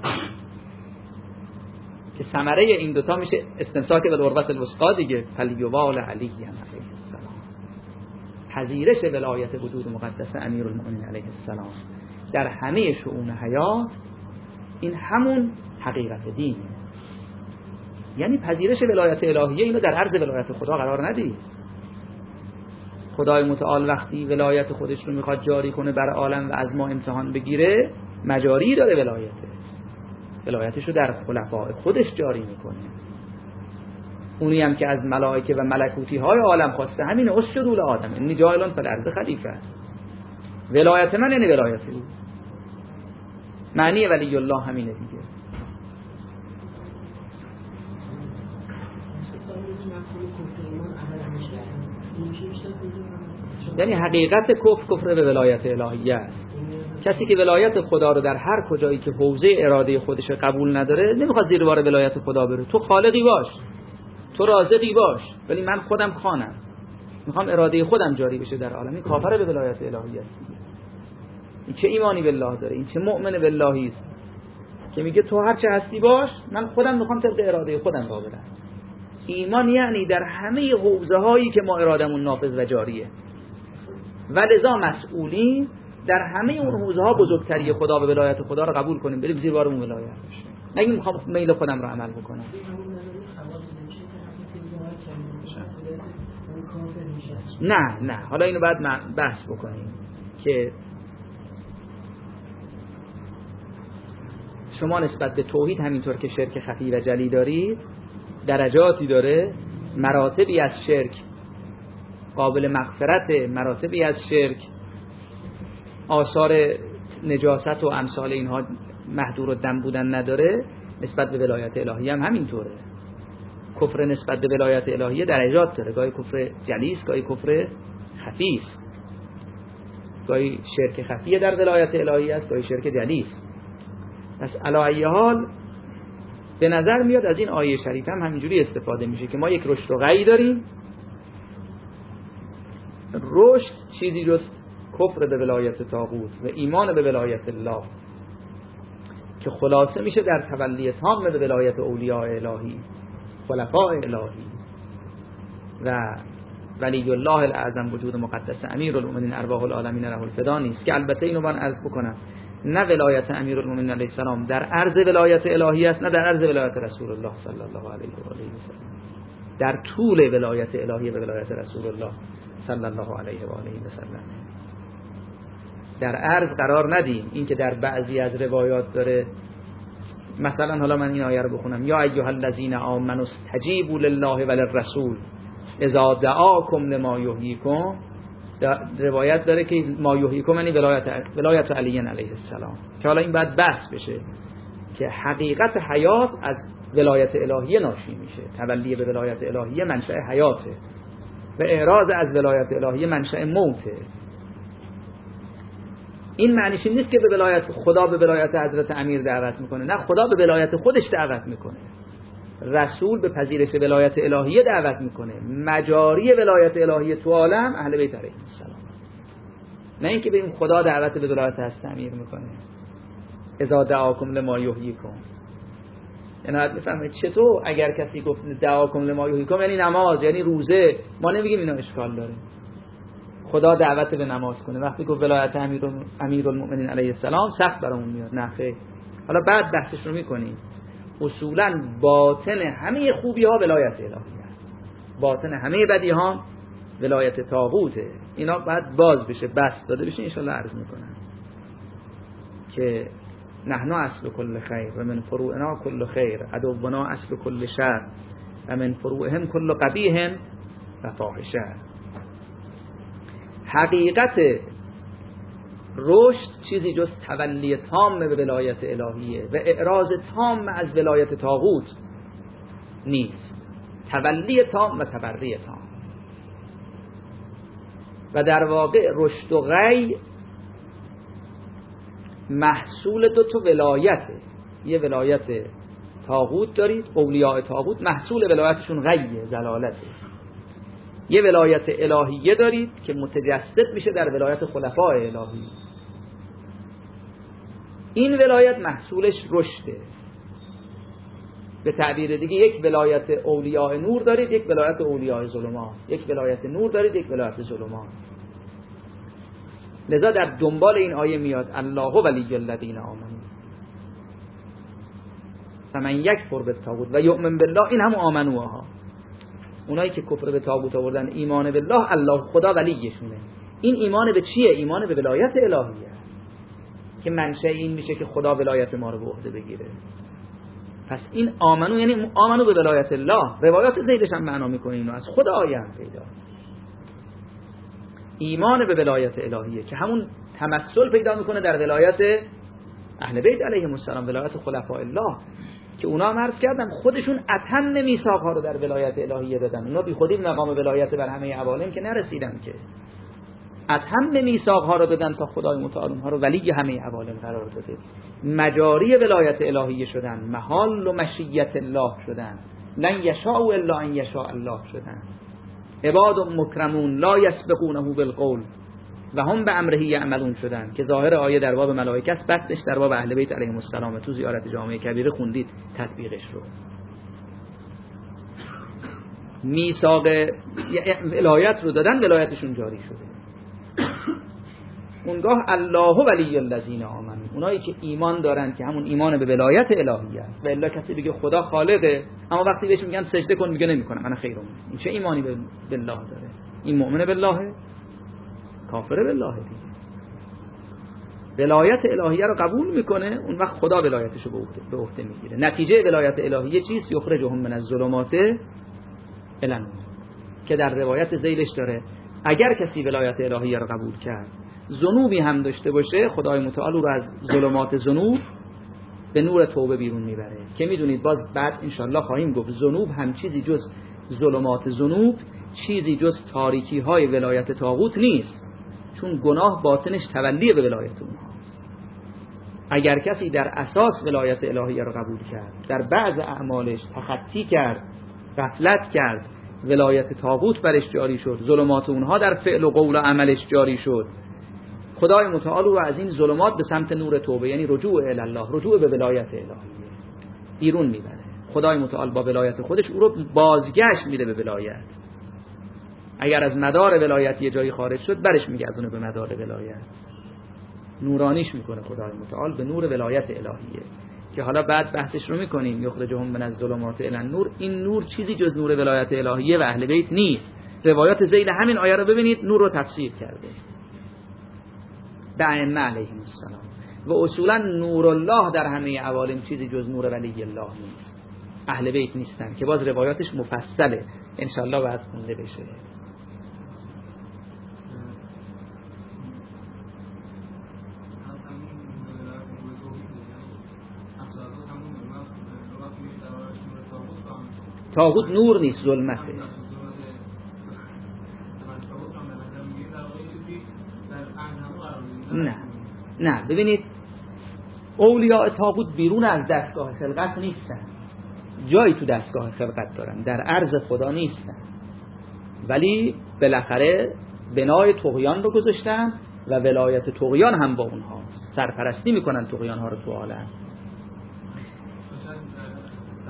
که ثمره این دوتا میشه استمساک بالعروة الوثقی دیگه. فلیوال علی علیه السلام، پذیرش ولایت وجود مقدس امیرالمؤمنین علیه السلام در همه شؤون حیات، این همون حقیقت دینه. یعنی پذیرش ولایت الهیه اینو در عرض ولایت خدا قرار ندید. خدای متعال وقتی ولایت خودش رو میخواد جاری کنه بر عالم و از ما امتحان بگیره، مجاری داره ولایتش رو در خلفاء خودش جاری میکنه. اونی هم که از ملائکه و ملکوتی های عالم خواسته همین اسجدوا لآدم انی جاعل فی الارض خلیفه. ولایت من یعنی ولایت او. معنی ولی الله همینه دیگه. یعنی حقیقت کفر به ولایت الهیه است. کسی که ولایت خدا رو در هر کجایی که حوزه اراده خودش قبول نداره، نمیخواد زیر بار ولایت خدا بره. تو خالقی باش، تو رازقی باش، ولی من خودم خانم، میخوام اراده خودم جاری بشه در عالم. این کافر به ولایت الهیه است. این چه ایمانی بالله داره؟ این چه مؤمن باللهی است که میگه تو هر چه هستی باش، من خودم میخوام طبق اراده خودم را برم. ایمان یعنی در همه حوزه هایی که ما ارادمون نافذ و جاریه، و لذا مسئولین در همه اون حوزه ها بزرگتری خدا و ولایت خدا رو قبول کنیم، بریم زیر بار اون ولایت. نگیم میخوام میل خودم رو عمل بکنم. نه حالا اینو بعد بحث بکنیم که شما نسبت به توحید همینطور که شرک خفی و جلی دارید، درجاتی داره، مراتبی از شرک قابل مغفرت، مراتبی از شرک آثار نجاست و امثال اینها محدور و دم بودن نداره. نسبت به ولایت الهی هم همینطوره. کفر نسبت به ولایت الهی درجات داره، گاهی کفر جلی است، گاهی کفر خفی است، گاهی شرک خفی در ولایت الهی است، گاهی شرک جلی است. پس علی ای حال به نظر میاد از این آیه شریف هم همینجوری استفاده میشه که ما یک رشد و غی داریم. رشد چیزی جز کفر به ولایت طاغوت و ایمان به ولایت الله که خلاصه میشه در تولی تام به ولایت اولیاء الهی، خلفاء الهی و ولی الله الاعظم وجود مقدس امیرالمؤمنین ارواح العالمین له الفدا نیست، که البته اینو من عرض بکنم نه ولایت امیرالمؤمنین علیه السلام در عرض ولایت الهی است، نه در عرض ولایت رسول الله صلی الله علیه و آله و سلم. در طول ولایت الهی و ولایت رسول الله صلی الله علیه و آله و سلم در عرض قرار ندیم. این که در بعضی از روایات داره، مثلا حالا من این آیه رو بخونم، یا ایها الذین آمنوا استجیبوا لله وللرسول اذا دعاکم لما یحییکم. روایت داره که ما یحییکم یعنی ولایت علی علیه السلام، که حالا این بعد بحث بشه که حقیقت حیات از ولایت الهیه ناشی میشه. تولی به ولایت الهیه منشأ حیاته و اعراض از ولایت الهیه منشأ موته. این معنیش نیست که به ولایت خدا به ولایت حضرت امیر دعوت میکنه، نه، خدا به ولایت خودش دعوت میکنه، رسول به پذیرش ولایت الهیه دعوت میکنه. مجاری ولایت الهیه تو عالم اهل بیت علیهم السلام، نه اینکه بگیم خدا دعوت به ولایت حضرت امیر میکنه اذا دعاکم لما یحییکم. عنایت میفهمید چطور اگر کسی گفت دعا کن لما یحییکم یعنی نماز، یعنی روزه، ما نمیگیم اینا اشکال داره. خدا دعوت به نماز کنه، وقتی گفت ولایت امیرالمؤمنین علیه السلام سخت برامون میاد، نه خیر. حالا بعد بحثش رو میکنیم. اصولا باطن همه خوبی ها ولایت الهی است، باطن همه بدی ها ولایت طاغوته. اینا بعد باز بشه، بس داده بشه، ان شاء الله عرض میکنم که نحن اصل کل خیر و من فروعنا کل خیر، عدونا اصل کل شر و من فروعهم کل قبیح و فاحشه. حقیقت رشد چیزی جز تولی تام به ولایت الهیه و اعراض تام از ولایت طاغوت نیست. تولی تام و تبری تام. و در واقع رشد و غی محصول دو تا ولایته. یه ولایت طاغوت دارید، اولیاء طاغوت، محصول ولایتشون غیه، ضلالته. یه ولایت الهیه دارید که متجسد میشه در ولایت خلفای الهی. این ولایت محصولش رشده. به تعبیر دیگه یک ولایت اولیاء نور دارید، یک ولایت اولیاء ظلمات. یک ولایت نور دارید، یک ولایت ظلمات. لذا در دنبال این آیه میاد الله ولی الذین آمنوا فمن یکفر بالطاغوت و یؤمن بالله. این هم آمنوها، اونایی که کفر به طاغوت آوردن، ایمان بالله، الله خدا ولیشونه. این ایمان به چیه؟ ایمان به ولایت الهیه که منشأ این میشه که خدا ولایت ما رو به عهده بگیره. پس این آمنو یعنی آمنو به ولایت الله. روایات زیدش هم معنا میکنه اینو از خدا آیه هم پیدا. ایمان به ولایت الهیه که همون تمثل پیدا میکنه در ولایت اهل بیت علیهم السلام، ولایت خلفاء الله، که اونا هم عرض کردم خودشون اتم میثاق ها رو در ولایت الهیه دادن. اونا بی خودی مقام ولایت بر همه عوالم که نرسیدن، که اتم میثاق ها رو دادن تا خدای متعال اونها رو ولی همه عوالم قرار داده. مجاری ولایت الهیه شدن، محال و مشیت الله شدن، لن یشاء الا ان یشاء الله شدن. عباد مکرمون لا یسبقونه بالقول و هم به امره یعملون شدن، که ظاهر آیه در باب ملائکه است، بطنش در باب اهل بیت علیهم السلام. تو زیارت جامعه کبیره خوندید تطبیقش رو. میثاق ولایت رو دادن، ولایتشون جاری شده. اونگاه الله ولی الذین آمنوا، اونایی که ایمان دارن که همون ایمان به ولایت الهی است. و الا کسی بگه خدا خالقه اما وقتی بهش میگن سجده کن میگه نمیکنم، من خیرم. این چه ایمانی به الله داره؟ این مؤمن بالله، کافر بالله دیگه. ولایت الهیه رو قبول میکنه، اون وقت خدا ولایتش رو به عهده میگیره. نتیجه ولایت الهیه چیست؟ یخرجهم من الظلمات الی النور، که در روایت ذیلش داره اگر کسی ولایت الهیه رو قبول کرد، ذنوبی هم داشته باشه، خدای متعال رو از ظلمات ذنوب به نور توبه بیرون میبره. که میدونید باز بعد انشالله خواهیم گفت ذنوب هم چیزی جز ظلمات ذنوب، چیزی جز تاریکی های ولایت طاغوت نیست، چون گناه باطنش تولی به ولایت اونهاست. اگر کسی در اساس ولایت الهیه رو قبول کرد، در بعض اعمالش تخطی کرد، غفلت کرد، ولایت طاغوت برش جاری شد، ظلمات اونها در فعل و قول و عملش جاری شد، خدای متعال رو از این ظلمات به سمت نور توبه، یعنی رجوع الی الله، رجوع به ولایت الهیه، بیرون میبره. خدای متعال با ولایت خودش او رو بازگشت میده به ولایت. اگر از مدار ولایت یه جایی خارج شد، برش میگردونه به مدار ولایت، نورانیش میکنه خدای متعال به نور ولایت الهیه، که حالا بعد بحثش رو میکنیم. یخرجهم من الظلمات الی النور، این نور چیزی جز نور ولایت الهیه و اهل بیت نیست. روایات ذیل همین آیه رو ببینید، نور رو تفسیر کرده به ائمه علیهم السلام. و اصولا نور الله در همه عوالم چیزی جز نور ولی الله نیست، اهل بیت نیستن، که باز روایاتش مفصله، انشالله بعد خونده بشه. طاغوت نور نیست، ظلمته. نه ببینید، اولیاء طاغوت بیرون از دستگاه خلقت نیستن، جایی تو دستگاه خلقت دارن، در عرض خدا نیستن، ولی بالاخره بنای طغیان رو گذاشتن و ولایت طغیان هم با اونها، سرپرستی میکنن طغیان ها رو تو عالم.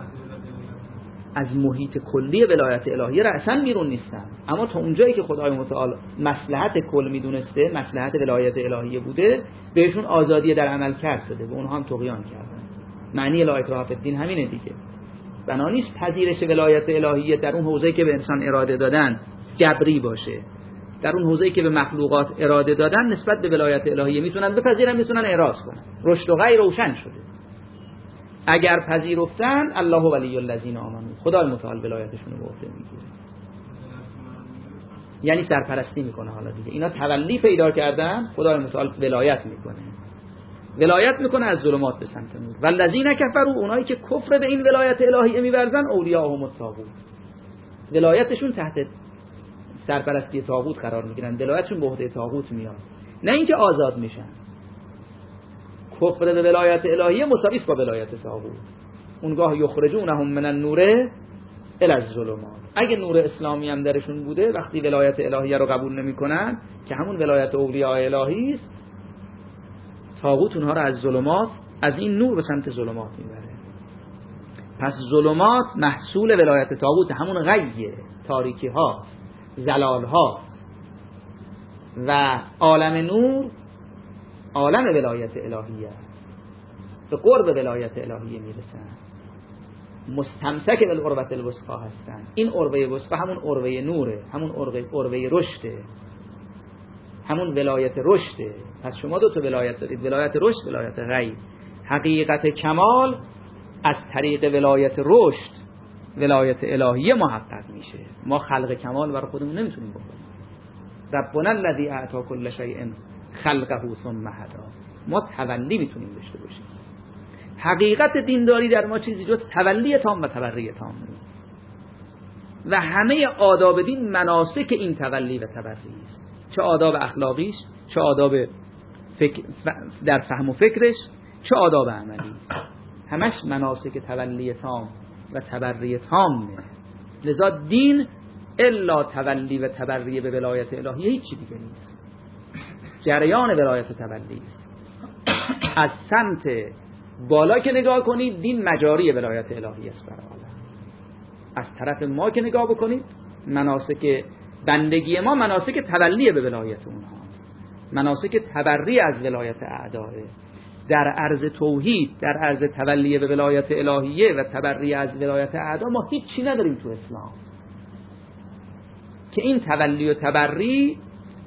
از محیط کلی ولایت الهیه رأساً بیرون نیستن، اما تا اونجایی که خدای متعال مصلحت کل میدونسته، مصلحت ولایت الهیه بوده، بهشون آزادی در عمل کرد داده، به اونها هم طغیان کردن. معنی لا اکراه فی الدین همینه دیگه. بنا نیست پذیرش ولایت الهیه در اون حوزه‌ای که به انسان اراده دادن جبری باشه. در اون حوزه‌ای که به مخلوقات اراده دادن نسبت به ولایت الهیه میتونن بپذیرن، میتونن اعراض کنن. رشد و غیر روشن شده. اگر پذیرفتن الله ولی الذین آمنوا، خدای متعال ولایتشون رو به عهده میگیره. یعنی سرپرستی میکنه. حالا دیگه اینا تولی پیدا کردن، خدای متعال ولایت میکنه. ولایت میکنه از ظلمات به سمت نور. والذین کفروا، اونایی که کفر به این ولایت الهیه میورزن، اولیاءهم الطاغوت، ولایتشون تحت سرپرستی طاغوت قرار میگیرن، ولایتشون به عهده طاغوت میاد. نه اینکه آزاد میشن. کفر به ولایت الهیه مساوی است با ولایت طاغوت. اونگاه یخرجونهم من النور الی الظلمات. اگه نور اسلامی هم درشون بوده، وقتی ولایت الهیه رو قبول نمیکنن که همون ولایت اولیاء الهی است، طاغوت اونها رو از ظلمات، از این نور به سمت ظلمات میبره. پس ظلمات محصول ولایت طاغوت، همون غیه، تاریکی ها، زلال ها، و عالم نور عالم ولایت الهیه، به قرب ولایت الهیه میرسن، مستمسک بالعروة الوثقی هستن. این عروه وثقی همون عروه نوره، همون عروه رشده، همون ولایت رشده. پس شما دو تا ولایت دارید، ولایت رشد، ولایت غیب. حقیقت کمال از طریق ولایت رشد، ولایت الهیه محقق میشه. ما خلق کمال برای خودمون نمیتونیم بکنیم. ربنا الذی اعطی کل شیء خلقه ثم هدی. ما تولی میتونیم داشته باشیم. حقیقت دینداری در ما چیزی جز تولی تام و تبری تام نیست. و همه آداب دین مناسک این تولی و تبری است. چه آداب اخلاقیش، چه آداب در فهم و فکرش، چه آداب عملی. همش مناسک تولی تام و تبری تامه. لذا دین الا تولی و تبری به ولایت الهیه هیچی دیگه نیست. جریان ولایت تبلی است. از سمت بالا که نگاه کنید دین مجاری ولایت الهی است برای عالم. از طرف ما که نگاه بکنید مناسک بندگی ما مناسک تولی به ولایت اونها، مناسک تبری از ولایت اعداء. در عرض توحید، در عرض تولی به ولایت الهیه و تبری از ولایت اعداء ما هیچی نداریم تو اسلام که این تولی و تبری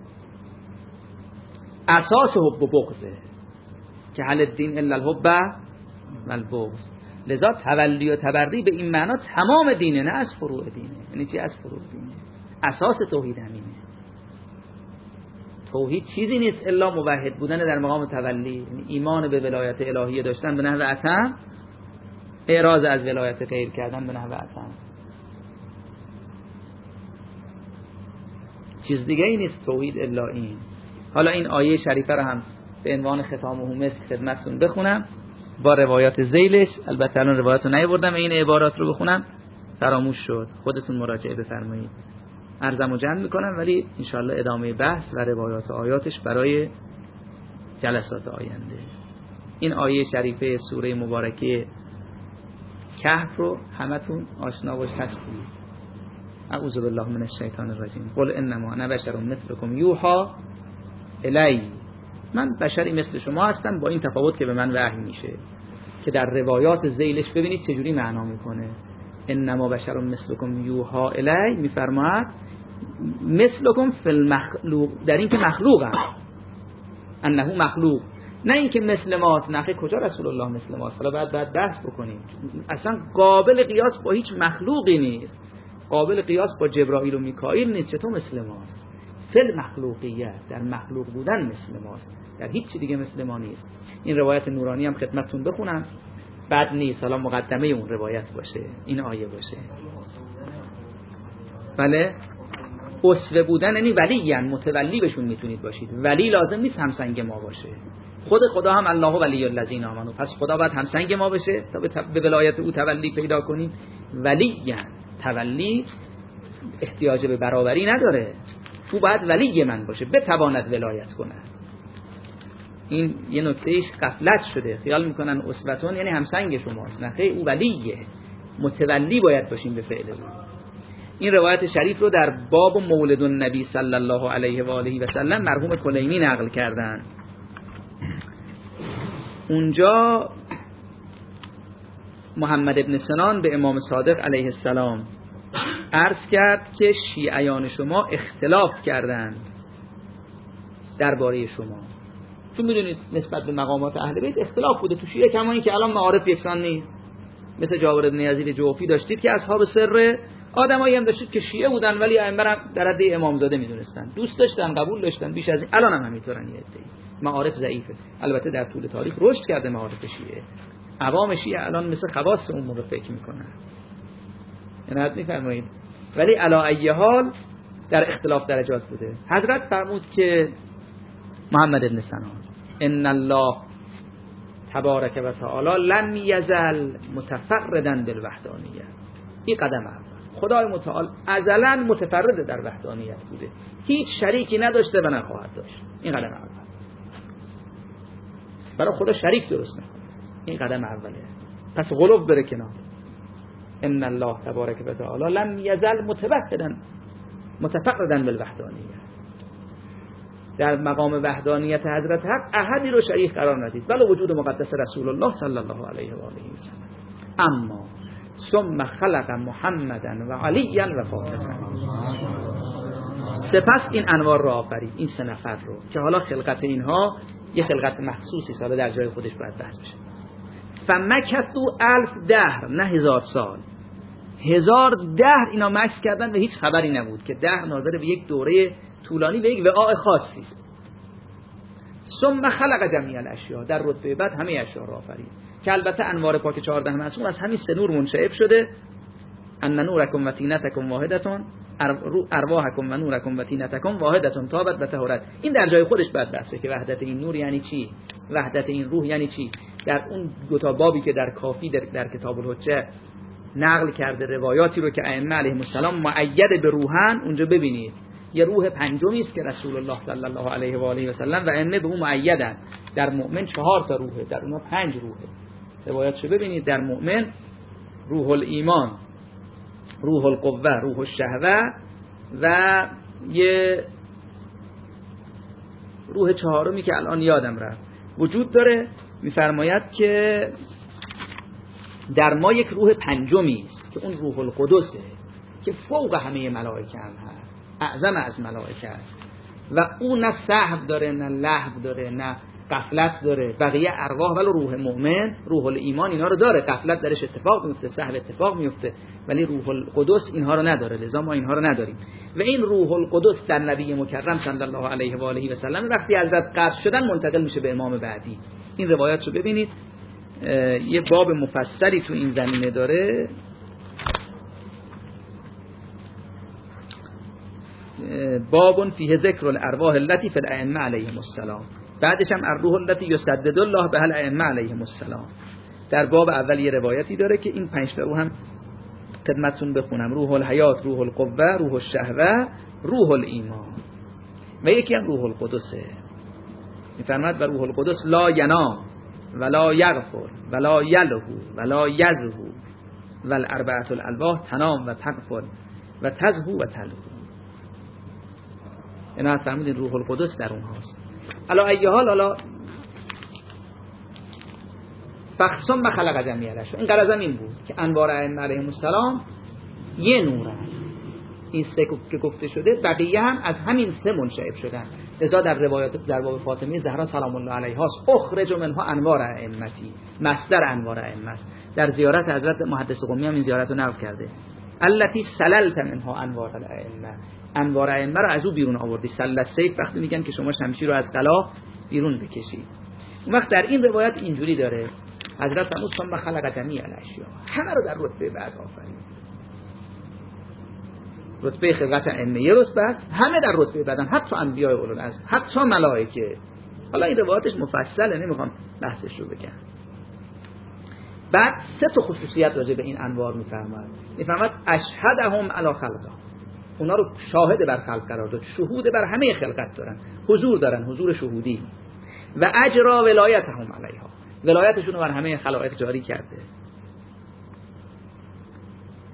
اساس حب و بغضه، که هل الدین الا الحب و البغض. لذا تولی و تبری به این معنا تمام دینه، نه از فروع دینه. یعنی چی از فروع دینه؟ اساس توحید همینه. توحید چیزی نیست الا موحد بودن در مقام تولی، یعنی ایمان به ولایت الهیه داشتن به نحو عتم، اعراض از ولایت غیر کردن به نحو عتم. چیز دیگه ای نیست توحید الا این. حالا این آیه شریفه رو هم به عنوان ختامه مسک خدمتتون بخونم با روایات ذیلش. البته الان روایات رو نیاوردم، این عبارات رو بخونم فراموش شد، خودتون مراجعه بفرمایید. عرضمو جمع میکنم ولی انشالله ادامه بحث و روایات و آیاتش برای جلسات آینده. این آیه شریفه سوره مبارکه کهف رو همتون آشنا باش هستید. اعوذ بالله من الشیطان الرجیم. قل انما انا بشر مثلکم یوحی الی. من بشری مثل شما هستم، با این تفاوت که به من وحی میشه، که در روایات ذیلش ببینید چجوری معنا میکنه. انما بشر مثلکم یوحی الی میفرماید مثلکم فی المخلوق، در این که مخلوقم، انه مخلوق، نه این که مثل ماست. نخه کجا رسول الله مثل ماست؟ حالا بعد بحث بکنیم. اصلا قابل قیاس با هیچ مخلوقی نیست، قابل قیاس با جبرائیل و میکائیل نیست. چطور مثل ماست؟ فی المخلوقیت، در مخلوق بودن مثل ماست، در هیچ چی دیگه مثل ما نیست. این روایت نورانی هم خدمتتون بخونم، بد نیست. حالا مقدمه اون روایت باشه، این آیه باشه. بله، اسوه بودن یعنی ولی، متولی بهشون میتونید باشید. ولی لازم نیست همسنگ ما باشه. خود خدا هم الله ولی الذین آمنوا، پس خدا باید همسنگ ما بشه تا به ولایت او تولی پیدا کنیم. ولی تولی احتیاج به برابری نداره، او باید ولی من باشه بتواند ولایت کنه. این یه نکتهش غفلت شده، خیال میکنن اسوتون یعنی همسنگ شماست. نه خیر، او ولیه، متولی باید باشیم به فعل او. این روایت شریف رو در باب مولد النبی صلی الله علیه و آله و سلم مرحوم کلینی نقل کردن. اونجا محمد ابن سنان به امام صادق علیه السلام عرض کرد که شیعیان شما اختلاف کردند درباره شما، چون میدونید نسبت به مقامات اهل بیت اختلاف بوده تو شیعه، کما این که الان معارف یکسان نیست. مثل جابر بن یزید جوفی داشتید که اصحاب سر، آدمایی هم داشتید که شیعه بودن ولی ائمه را در حد امامزاده میدونستن، دوست داشتن، قبول داشتن. بیش از این الان هم همینطورن. یه عده‌ای معارف ضعیفه، البته در طول تاریخ رشد کرده معارف شیعه. عوام شیعه الان مثل خواص اون موقع فکر میکنن، یعنی میفرمایید. ولی علی ای حال در اختلاف درجات بوده. حضرت فرمود که محمد ابن سنان ان الله تبارک و تعالی لم یزل متفردا بالوحدانیه. این قدم اول. خدای متعال ازلا متفرد در وحدانیت بوده، هیچ شریکی نداشته و نخواهد داشت. این قدم اول. برای خدا شریک درست نکنه. این قدم اوله. پس غلو بره کنار. ان الله تبارک و تعالی لم یزل متفردا بالوحدانیه. در مقام وحدانیت حضرت حق احدی رو شریک قرار ندید، بل وجود مقدس رسول الله صلی الله علیه و آله و سلم. اما ثم خلق محمدا و علیا و فاطمه. سپس این انوار را آفرید، این سه نفر رو که حالا خلقت اینها یه خلقت مخصوصی ساله در جای خودش باید بحث بشه. فمکثوا 1000 دهر، نه 1000 سال، 1000 دهر اینا مکث کردن و هیچ خبری نبود که دهر ناظر به یک دوره طولانی و یک وقاع خاصی است. ثم خلق جمیع الاشیاء، در رتبه بعد همه اشیاء را آفرید که البته انوار پاک 14 معصوم از همین سه نور منشعب شده. ان نورکم و طینتکم واحدتون، ارواحکم و نورکم و طینتکم واحدتون تابت و طهرت. این در جای خودش بعد بحثه که وحدت این نور یعنی چی، وحدت این روح یعنی چی. در اون دو تا بابی که در کافی در کتاب الحجه نقل کرده روایاتی رو که ائمه علیهم السلام مؤید به روحن، اونجا ببینید یه روح پنجمی است که رسول الله صلی الله علیه و آله و سلم و ائمه به اون مؤیدن. در مؤمن 4 تا روحه، در اونها 5 روحه. روایاتشو ببینید. در مؤمن روح الایمان، روح القوه، روح الشهوه و یه روح چهارمی که الان یادم رفت وجود داره. میفرماید که در ما یک روح پنجمی است که اون روح القدسه که فوق همه ملائکه هم هست، اعظم از ملائکه است و اون نه سهو داره نه لهو داره نه غفلت داره. بقیه ارواح ولی روح مؤمن، روح الایمان اینا رو داره. غفلت درش اتفاق میفته، سهو اتفاق میفته، ولی روح القدس اینها رو نداره. لذا ما اینها رو نداریم. و این روح القدس در نبی مکرم صلی الله علیه و آله و سلم وقتی حضرت قبض شدن منتقل میشه به امام بعدی. این روایت رو ببینید، یه باب مفصلی تو این زمینه داره. باب فیه ذکر الارواح التي فی الائمه علیهم السلام. بعدش هم الروح التي یسدد الله بها الائمه علیهم السلام. در باب اول یه روایتی داره که این 5 تا رو هم خدمتتون بخونم. روح الحیات، روح القوه، روح الشهوه، روح الایمان و یکی هم روح القدسه. میفرماد و روح القدس لا ینام ولا یغفل ولا یلهو ولا یزهو والاربعه الالواح تنام و تغفل و تزهو و تلهو. اینا فرمودین روح القدس در اونهاست. علی ای حال حالا فخصم و خلق جمیع الاشیاء. این غرضم این بود که انوار ائمه علیهم السلام یه نورن. این سه که گفته شده بقیه هم از همین سه منشعب شدن. لذا در روایات در باب فاطمه زهرا سلام الله علیها اخرج منها انوار ائمتی، مصدر انوار ائمه. در زیارت حضرت محدث قمی هم این زیارت رو نقل کرده. التی سللت منها انوار الائمه، انوار ائمه رو از او بیرون آوردی. سلل السیف وقتی میگن که شما شمشیر رو از قلا بیرون بکشید. اون وقت در این روایت اینجوری داره حضرت فرمود ثم خلق جمیع الاشیاء، همه رو در رتبه بعد آفرید. رتبه خلقت ائمه یه رتبه است، همه در رتبه بعدن، حتی انبیاء اولوالعزم، حتی ملائکه. حالا این روایتش مفصله، نمیخوام بحثش رو بگم. بعد 3 تا خصوصیت راجع به این انوار میفرماد. میفرماد اشهدهم علی خلقه، اونا رو شاهد بر خلق قرار داد، شهود بر همه خلقت دارن، حضور دارن، حضور شهودی. و اجرا ولایتهم علیها، ولایتشون رو بر همه خلائق جاری کرده.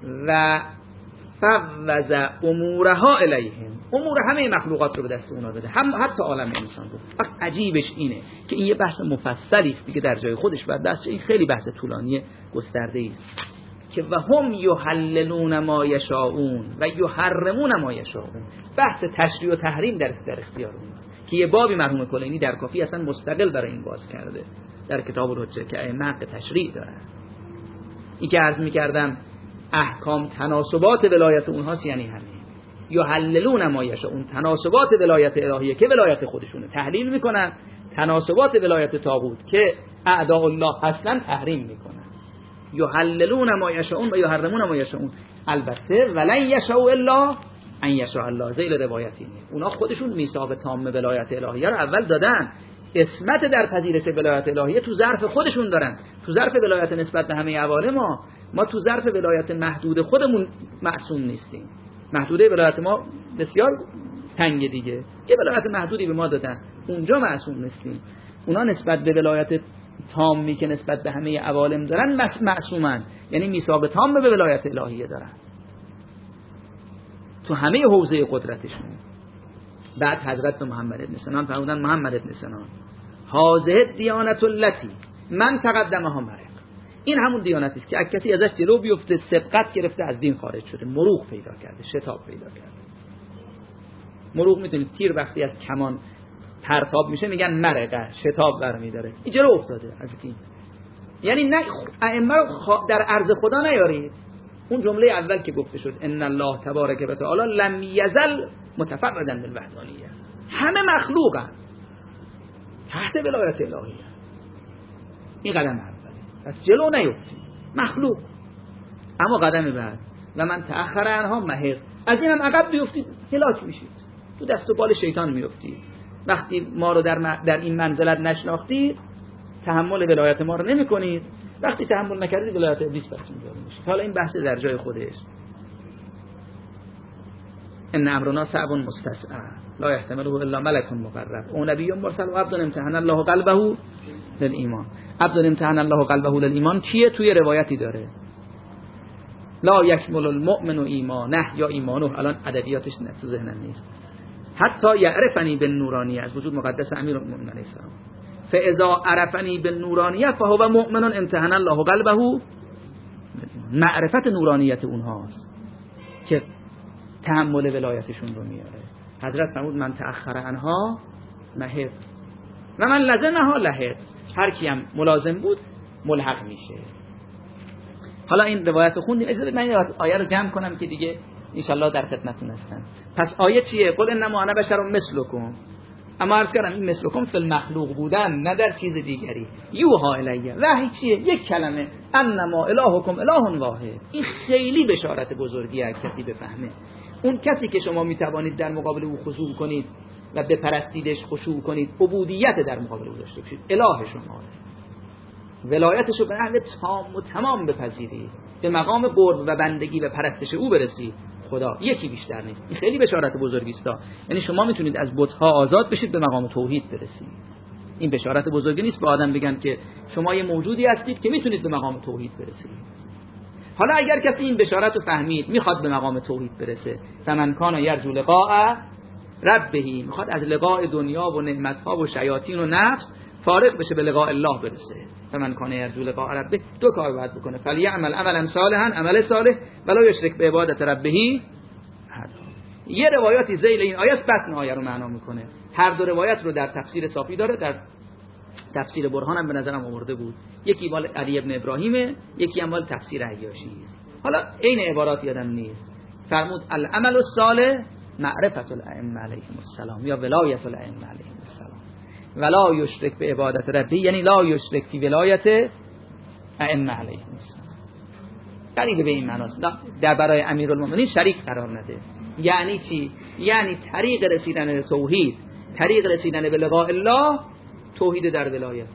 و فوض امورها الیهم، امور همه مخلوقات رو به دست اونا داده، حتی عالم انسان رو. وقت عجیبش اینه که این یه بحث مفصلی است دیگه در جای خودش و دست این خیلی بحث طولانی گسترده است که و هم یحللون ما یشاءون و یحرمون ما یشاءون. بحث تشریع و تحریم در اختیار اوناست که یه بابی مرحوم کلینی در کافی اصلا مستقل برای این باز کرده در کتاب الحجه که ائمه حق تشریع دارن. این که عرض می‌کردم احکام تناسبات ولایت اونهاست، یعنی همین یحللون ما یشاءون، تناسبات ولایت الهیه که ولایت خودشونه تحلیل میکنن، تناسبات ولایت طاغوت که اعداء الله هستن تحریم میکنن. یحللون ما یشاءون و یحرمون ما یشاءون. البته ولن یشاء الا ان یشاء الله، ذیل روایتی اونا خودشون میثاق تام ولایت الهیه رو اول دادن، اسمت در پذیرش ولایت الهیه تو ظرف خودشون دارن. تو ظرف ولایت نسبت به همه عوالم ما تو ظرف ولایت محدود خودمون معصوم نیستیم. محدوده ولایت ما بسیار تنگه دیگه، یه ولایت محدودی به ما دادن، اونجا معصوم نیستیم. اونا نسبت به ولایت تامی که نسبت به همه عوالم دارن معصومن، یعنی میثاق تام به ولایت الهیه دارن تو همه حوزه قدرتشون. بعد حضرت محمد ابن سنان فرمودن محمد ابن سنان هذه دیانت التی من تقدمها مرق. این همون دیانتی است که اگه کسی ازش جلو بیفته سبقت گرفته از دین خارج شده، مروق پیدا کرده، شتاب پیدا کرده. مروق میتونید تیر وقتی از کمان پرتاب میشه میگن مرقه، شتاب برمیداره، این جلو افتاده از دین. یعنی نه ائمه در عرض خدا نیارید. اون جمله اول که گفته شد ان الله تبارک و تعالی لم یزل متفردا بالوحدانیه، همه مخلوقن تحت ولایت الهیه. این قدم اول، پس جلو نیفتید مخلوق. اما قدم بعد و من تأخر عنها مهق، از اینم عقب بیفتید هلاک میشید، تو دست و بال شیطان میفتید. وقتی ما رو در این منزلت نشناختید تحمل ولایت ما رو نمی کنید، وقتی تحمل نکردید ولایت ابلیس براتون جاری میشه. حالا این بحث در جای خودش. ان امرنا صعب مستسع لا يحتمله الا ملك مقرب او نبی مرسل و عبد امتحن الله قلبه للایمان. عبد امتحن الله قلبه للایمان کیه؟ توی روایتی داره لا یکمل المؤمن ایمانه یا ایمانه، الان عددیاتش نه تو ذهنم نیست، حتی یعرفنی بالنورانیه، از وجود مقدس امیرالمؤمنین علیه السلام، فاذا عرفنی بالنورانیه فهو مؤمن امتحن الله قلبه. معرفت نورانیت اونهاست که تحمل ولایتشون رو میاره. حضرت فرمود من تأخر عنها مهق و من لزمها لحق، هر کی هم ملازم بود ملحق میشه. حالا این روایت رو خوندیم، اجازه بدید من آیه رو جمع کنم که دیگه انشالله در خدمتتون هستم. پس آیه چیه؟ قل انما انا بشر مثلکم. اما عرض کردم این مثلکم فی المخلوق بودن، نه در چیز دیگری. یوها الیه، وحی چیه؟ یک کلمه، انما الهکم اله واحد. این خیلی بشارت بزرگی است کسی بفهمه. اون کسی که شما میتوانید در مقابل او خضوع کنید و بپرستیدش، خشوع کنید، عبودیت در مقابل او داشته باشید، اله شما، ولایتش رو به نحو تام و تمام بپذیرید، به مقام قرب و بندگی و پرستش او برسید. خدا یکی بیشتر نیست. این خیلی بشارت بزرگی است. یعنی شما میتونید از بت‌ها آزاد بشید، به مقام توحید برسید. این بشارت بزرگی نیست به آدم بگن که شما یه موجودی هستید که میتونید به مقام توحید برسید. حالا اگر کسی این بشارت رو فهمید، میخواد به مقام توحید برسه، فمن کان یرجو لقاء ربه، میخواد از لقاء دنیا و نعمت‌ها و شیاطین و نفس فارغ بشه، به لقاء الله برسه. فمن کان یرجو لقاء ربه، دو کار باید بکنه، فلیعمل عملا صالحا، عمل صالح، ولا یشرک بعبادت ربه احد. یه روایتی ذیل این آیه بطن آیه رو معنا میکنه. هر دو روایت رو در تفسیر صافی داره، در تفسیر برهان هم به نظرم آورده بود. یکی مال علی ابن ابراهیمه، یکی هم مال تفسیر عیاشی است. حالا عین عبارات یادم نیست. فرمود العمل الصالح معرفت الائمه علیهم السلام یا ولایت الائمه علیهم السلام، ولا یشرک به عبادت ربی، یعنی لا یشرک فی ولایت ائمه علیهم السلام. قریب به این معناست، در برای امیرالمومنین شریک قرار نده. یعنی چی؟ یعنی طریق رسیدن به توحید، طریق رسیدن به لقاء الله، توحید در ولایت.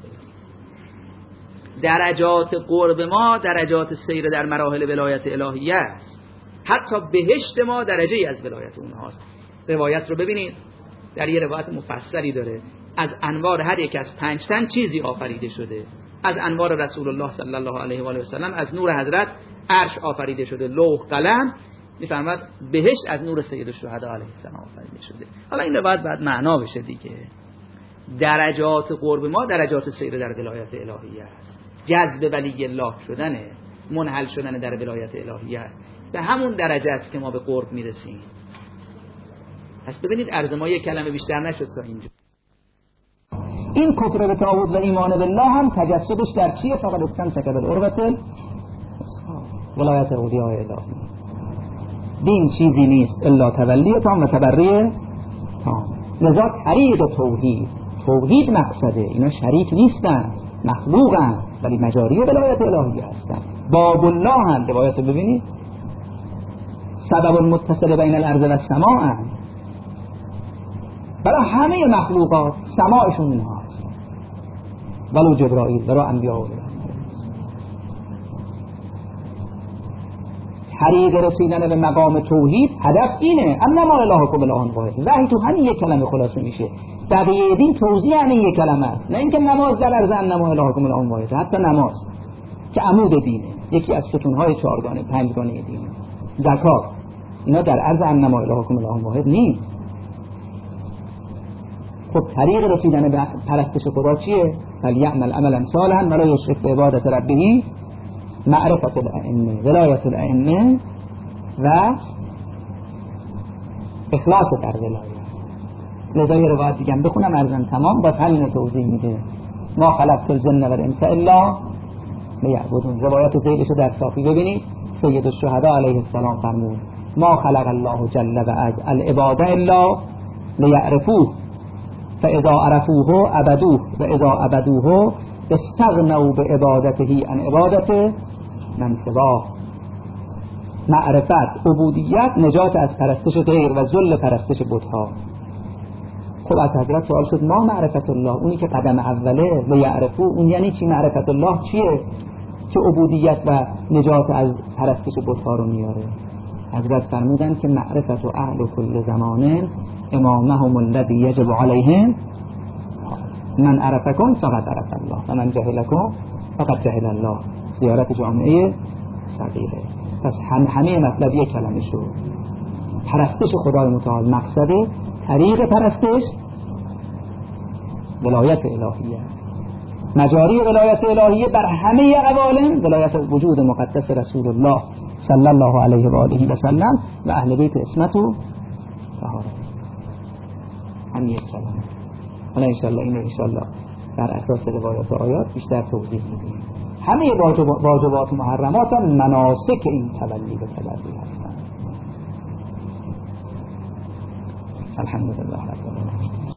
درجات قرب ما درجات سیر در مراحل ولایت الهیه است. حتی بهشت ما درجه‌ای از ولایت اونهاست. روایت رو ببینید، در یه روایت مفصلی داره، از انوار هر یک از 5 تن چیزی آفریده شده. از انوار رسول الله صلی الله علیه و آله و سلم، از نور حضرت عرش آفریده شده، لوح قلم. میفرماد بهشت از نور سید الشهدا علیه السلام آفریده شده. حالا این بعد معنا بشه دیگه. درجات قرب ما درجات سیر در ولایت الهیه است. جذب ولی الله شدنه، منحل شدن در ولایت الهیه است. به همون درجه است که ما به قرب میرسیم. پس ببینید عرض ما یک کلمه بیشتر نشد تا اینجا. این کفر به طاغوت و ایمان بالله هم تجسدش در چیه؟ فقط استمسک بالعروة ولایت اولیاء الهی. دین چیزی نیست الا تولی تام و تبری تام. لذا طریق توحید مقصده. اینا شریک نیستن، مخلوقن، ولی مجاری ولایت الهی هستن. باب الله هم روایت ببینید، سبب متصل بین الارض و السماء هم. برای همه مخلوقات سماعشون اینها هست، ولو جبرائیل ولو انبیاء. طریق رسیدن به مقام توحید هدف اینه. انما الهکم اله واحد. وحی تو همین یک کلمه خلاصه میشه. بقیه دین توضیح همین یک کلمه است. نه اینکه نماز در عرض انما الهکم اله واحد. حتی نماز که عمود دینه، یکی از ستونهای چهارگانه پنجگانه دینه. زکات اینا در عرض انما الهکم اله واحد نیست. خب طریق رسیدن به پرستش خدا چیه؟ فلیعمل عملا صالحا ولا یشرک بعبادت ربه. معرفت الائمه، ولایت الائمه و اخلاص در ولایت. لذا یه روایت دیگه بخونم ارزم تمام با همین توضیح میده. ما خلقت الجن و الانس الا لیعبدون. روایت زیدشو در صافی ببینید. سید الشهدا علیه السلام فرمود ما خلق الله جل و عز العباد الا لیعرفوه فاذا عرفوه عبدوه و اذا عبدوه استغنوا بعبادته عن عبادته من سواه. معرفت، عبودیت، نجات از پرستش غیر و ذل پرستش بت‌ها. خب از حضرت سوال شد ما معرفت الله، اونی که قدم اوله و یعرفو، اون یعنی چی؟ معرفت الله چیه که عبودیت و نجات از پرستش بت‌ها رو میاره؟ حضرت فرمودن که معرفت و اهل کل زمان امامهم الذی یجب علیهم من عرفکم فقط عرف الله و من جهلکم فقط جهل الله. زیارت جامعه صغیره. پس همه مطلب یک کلمه شد. پرستش خدای متعال مقصده، طریق پرستش ولایت الهیه، مجاری ولایت الهیه بر همه قوالم ولایت وجود مقدس رسول الله صلی الله علیه و آله و سلم و اهل بیت عصمت و طهارت. همین یک کلمه. حالا انشاءالله اینو انشاءالله در اساس روایات و آیات بیشتر توضیح میدیم. همه واجبات محرمات هم مناسک این تولی و تبری هستند. الحمدلله رب العالمین.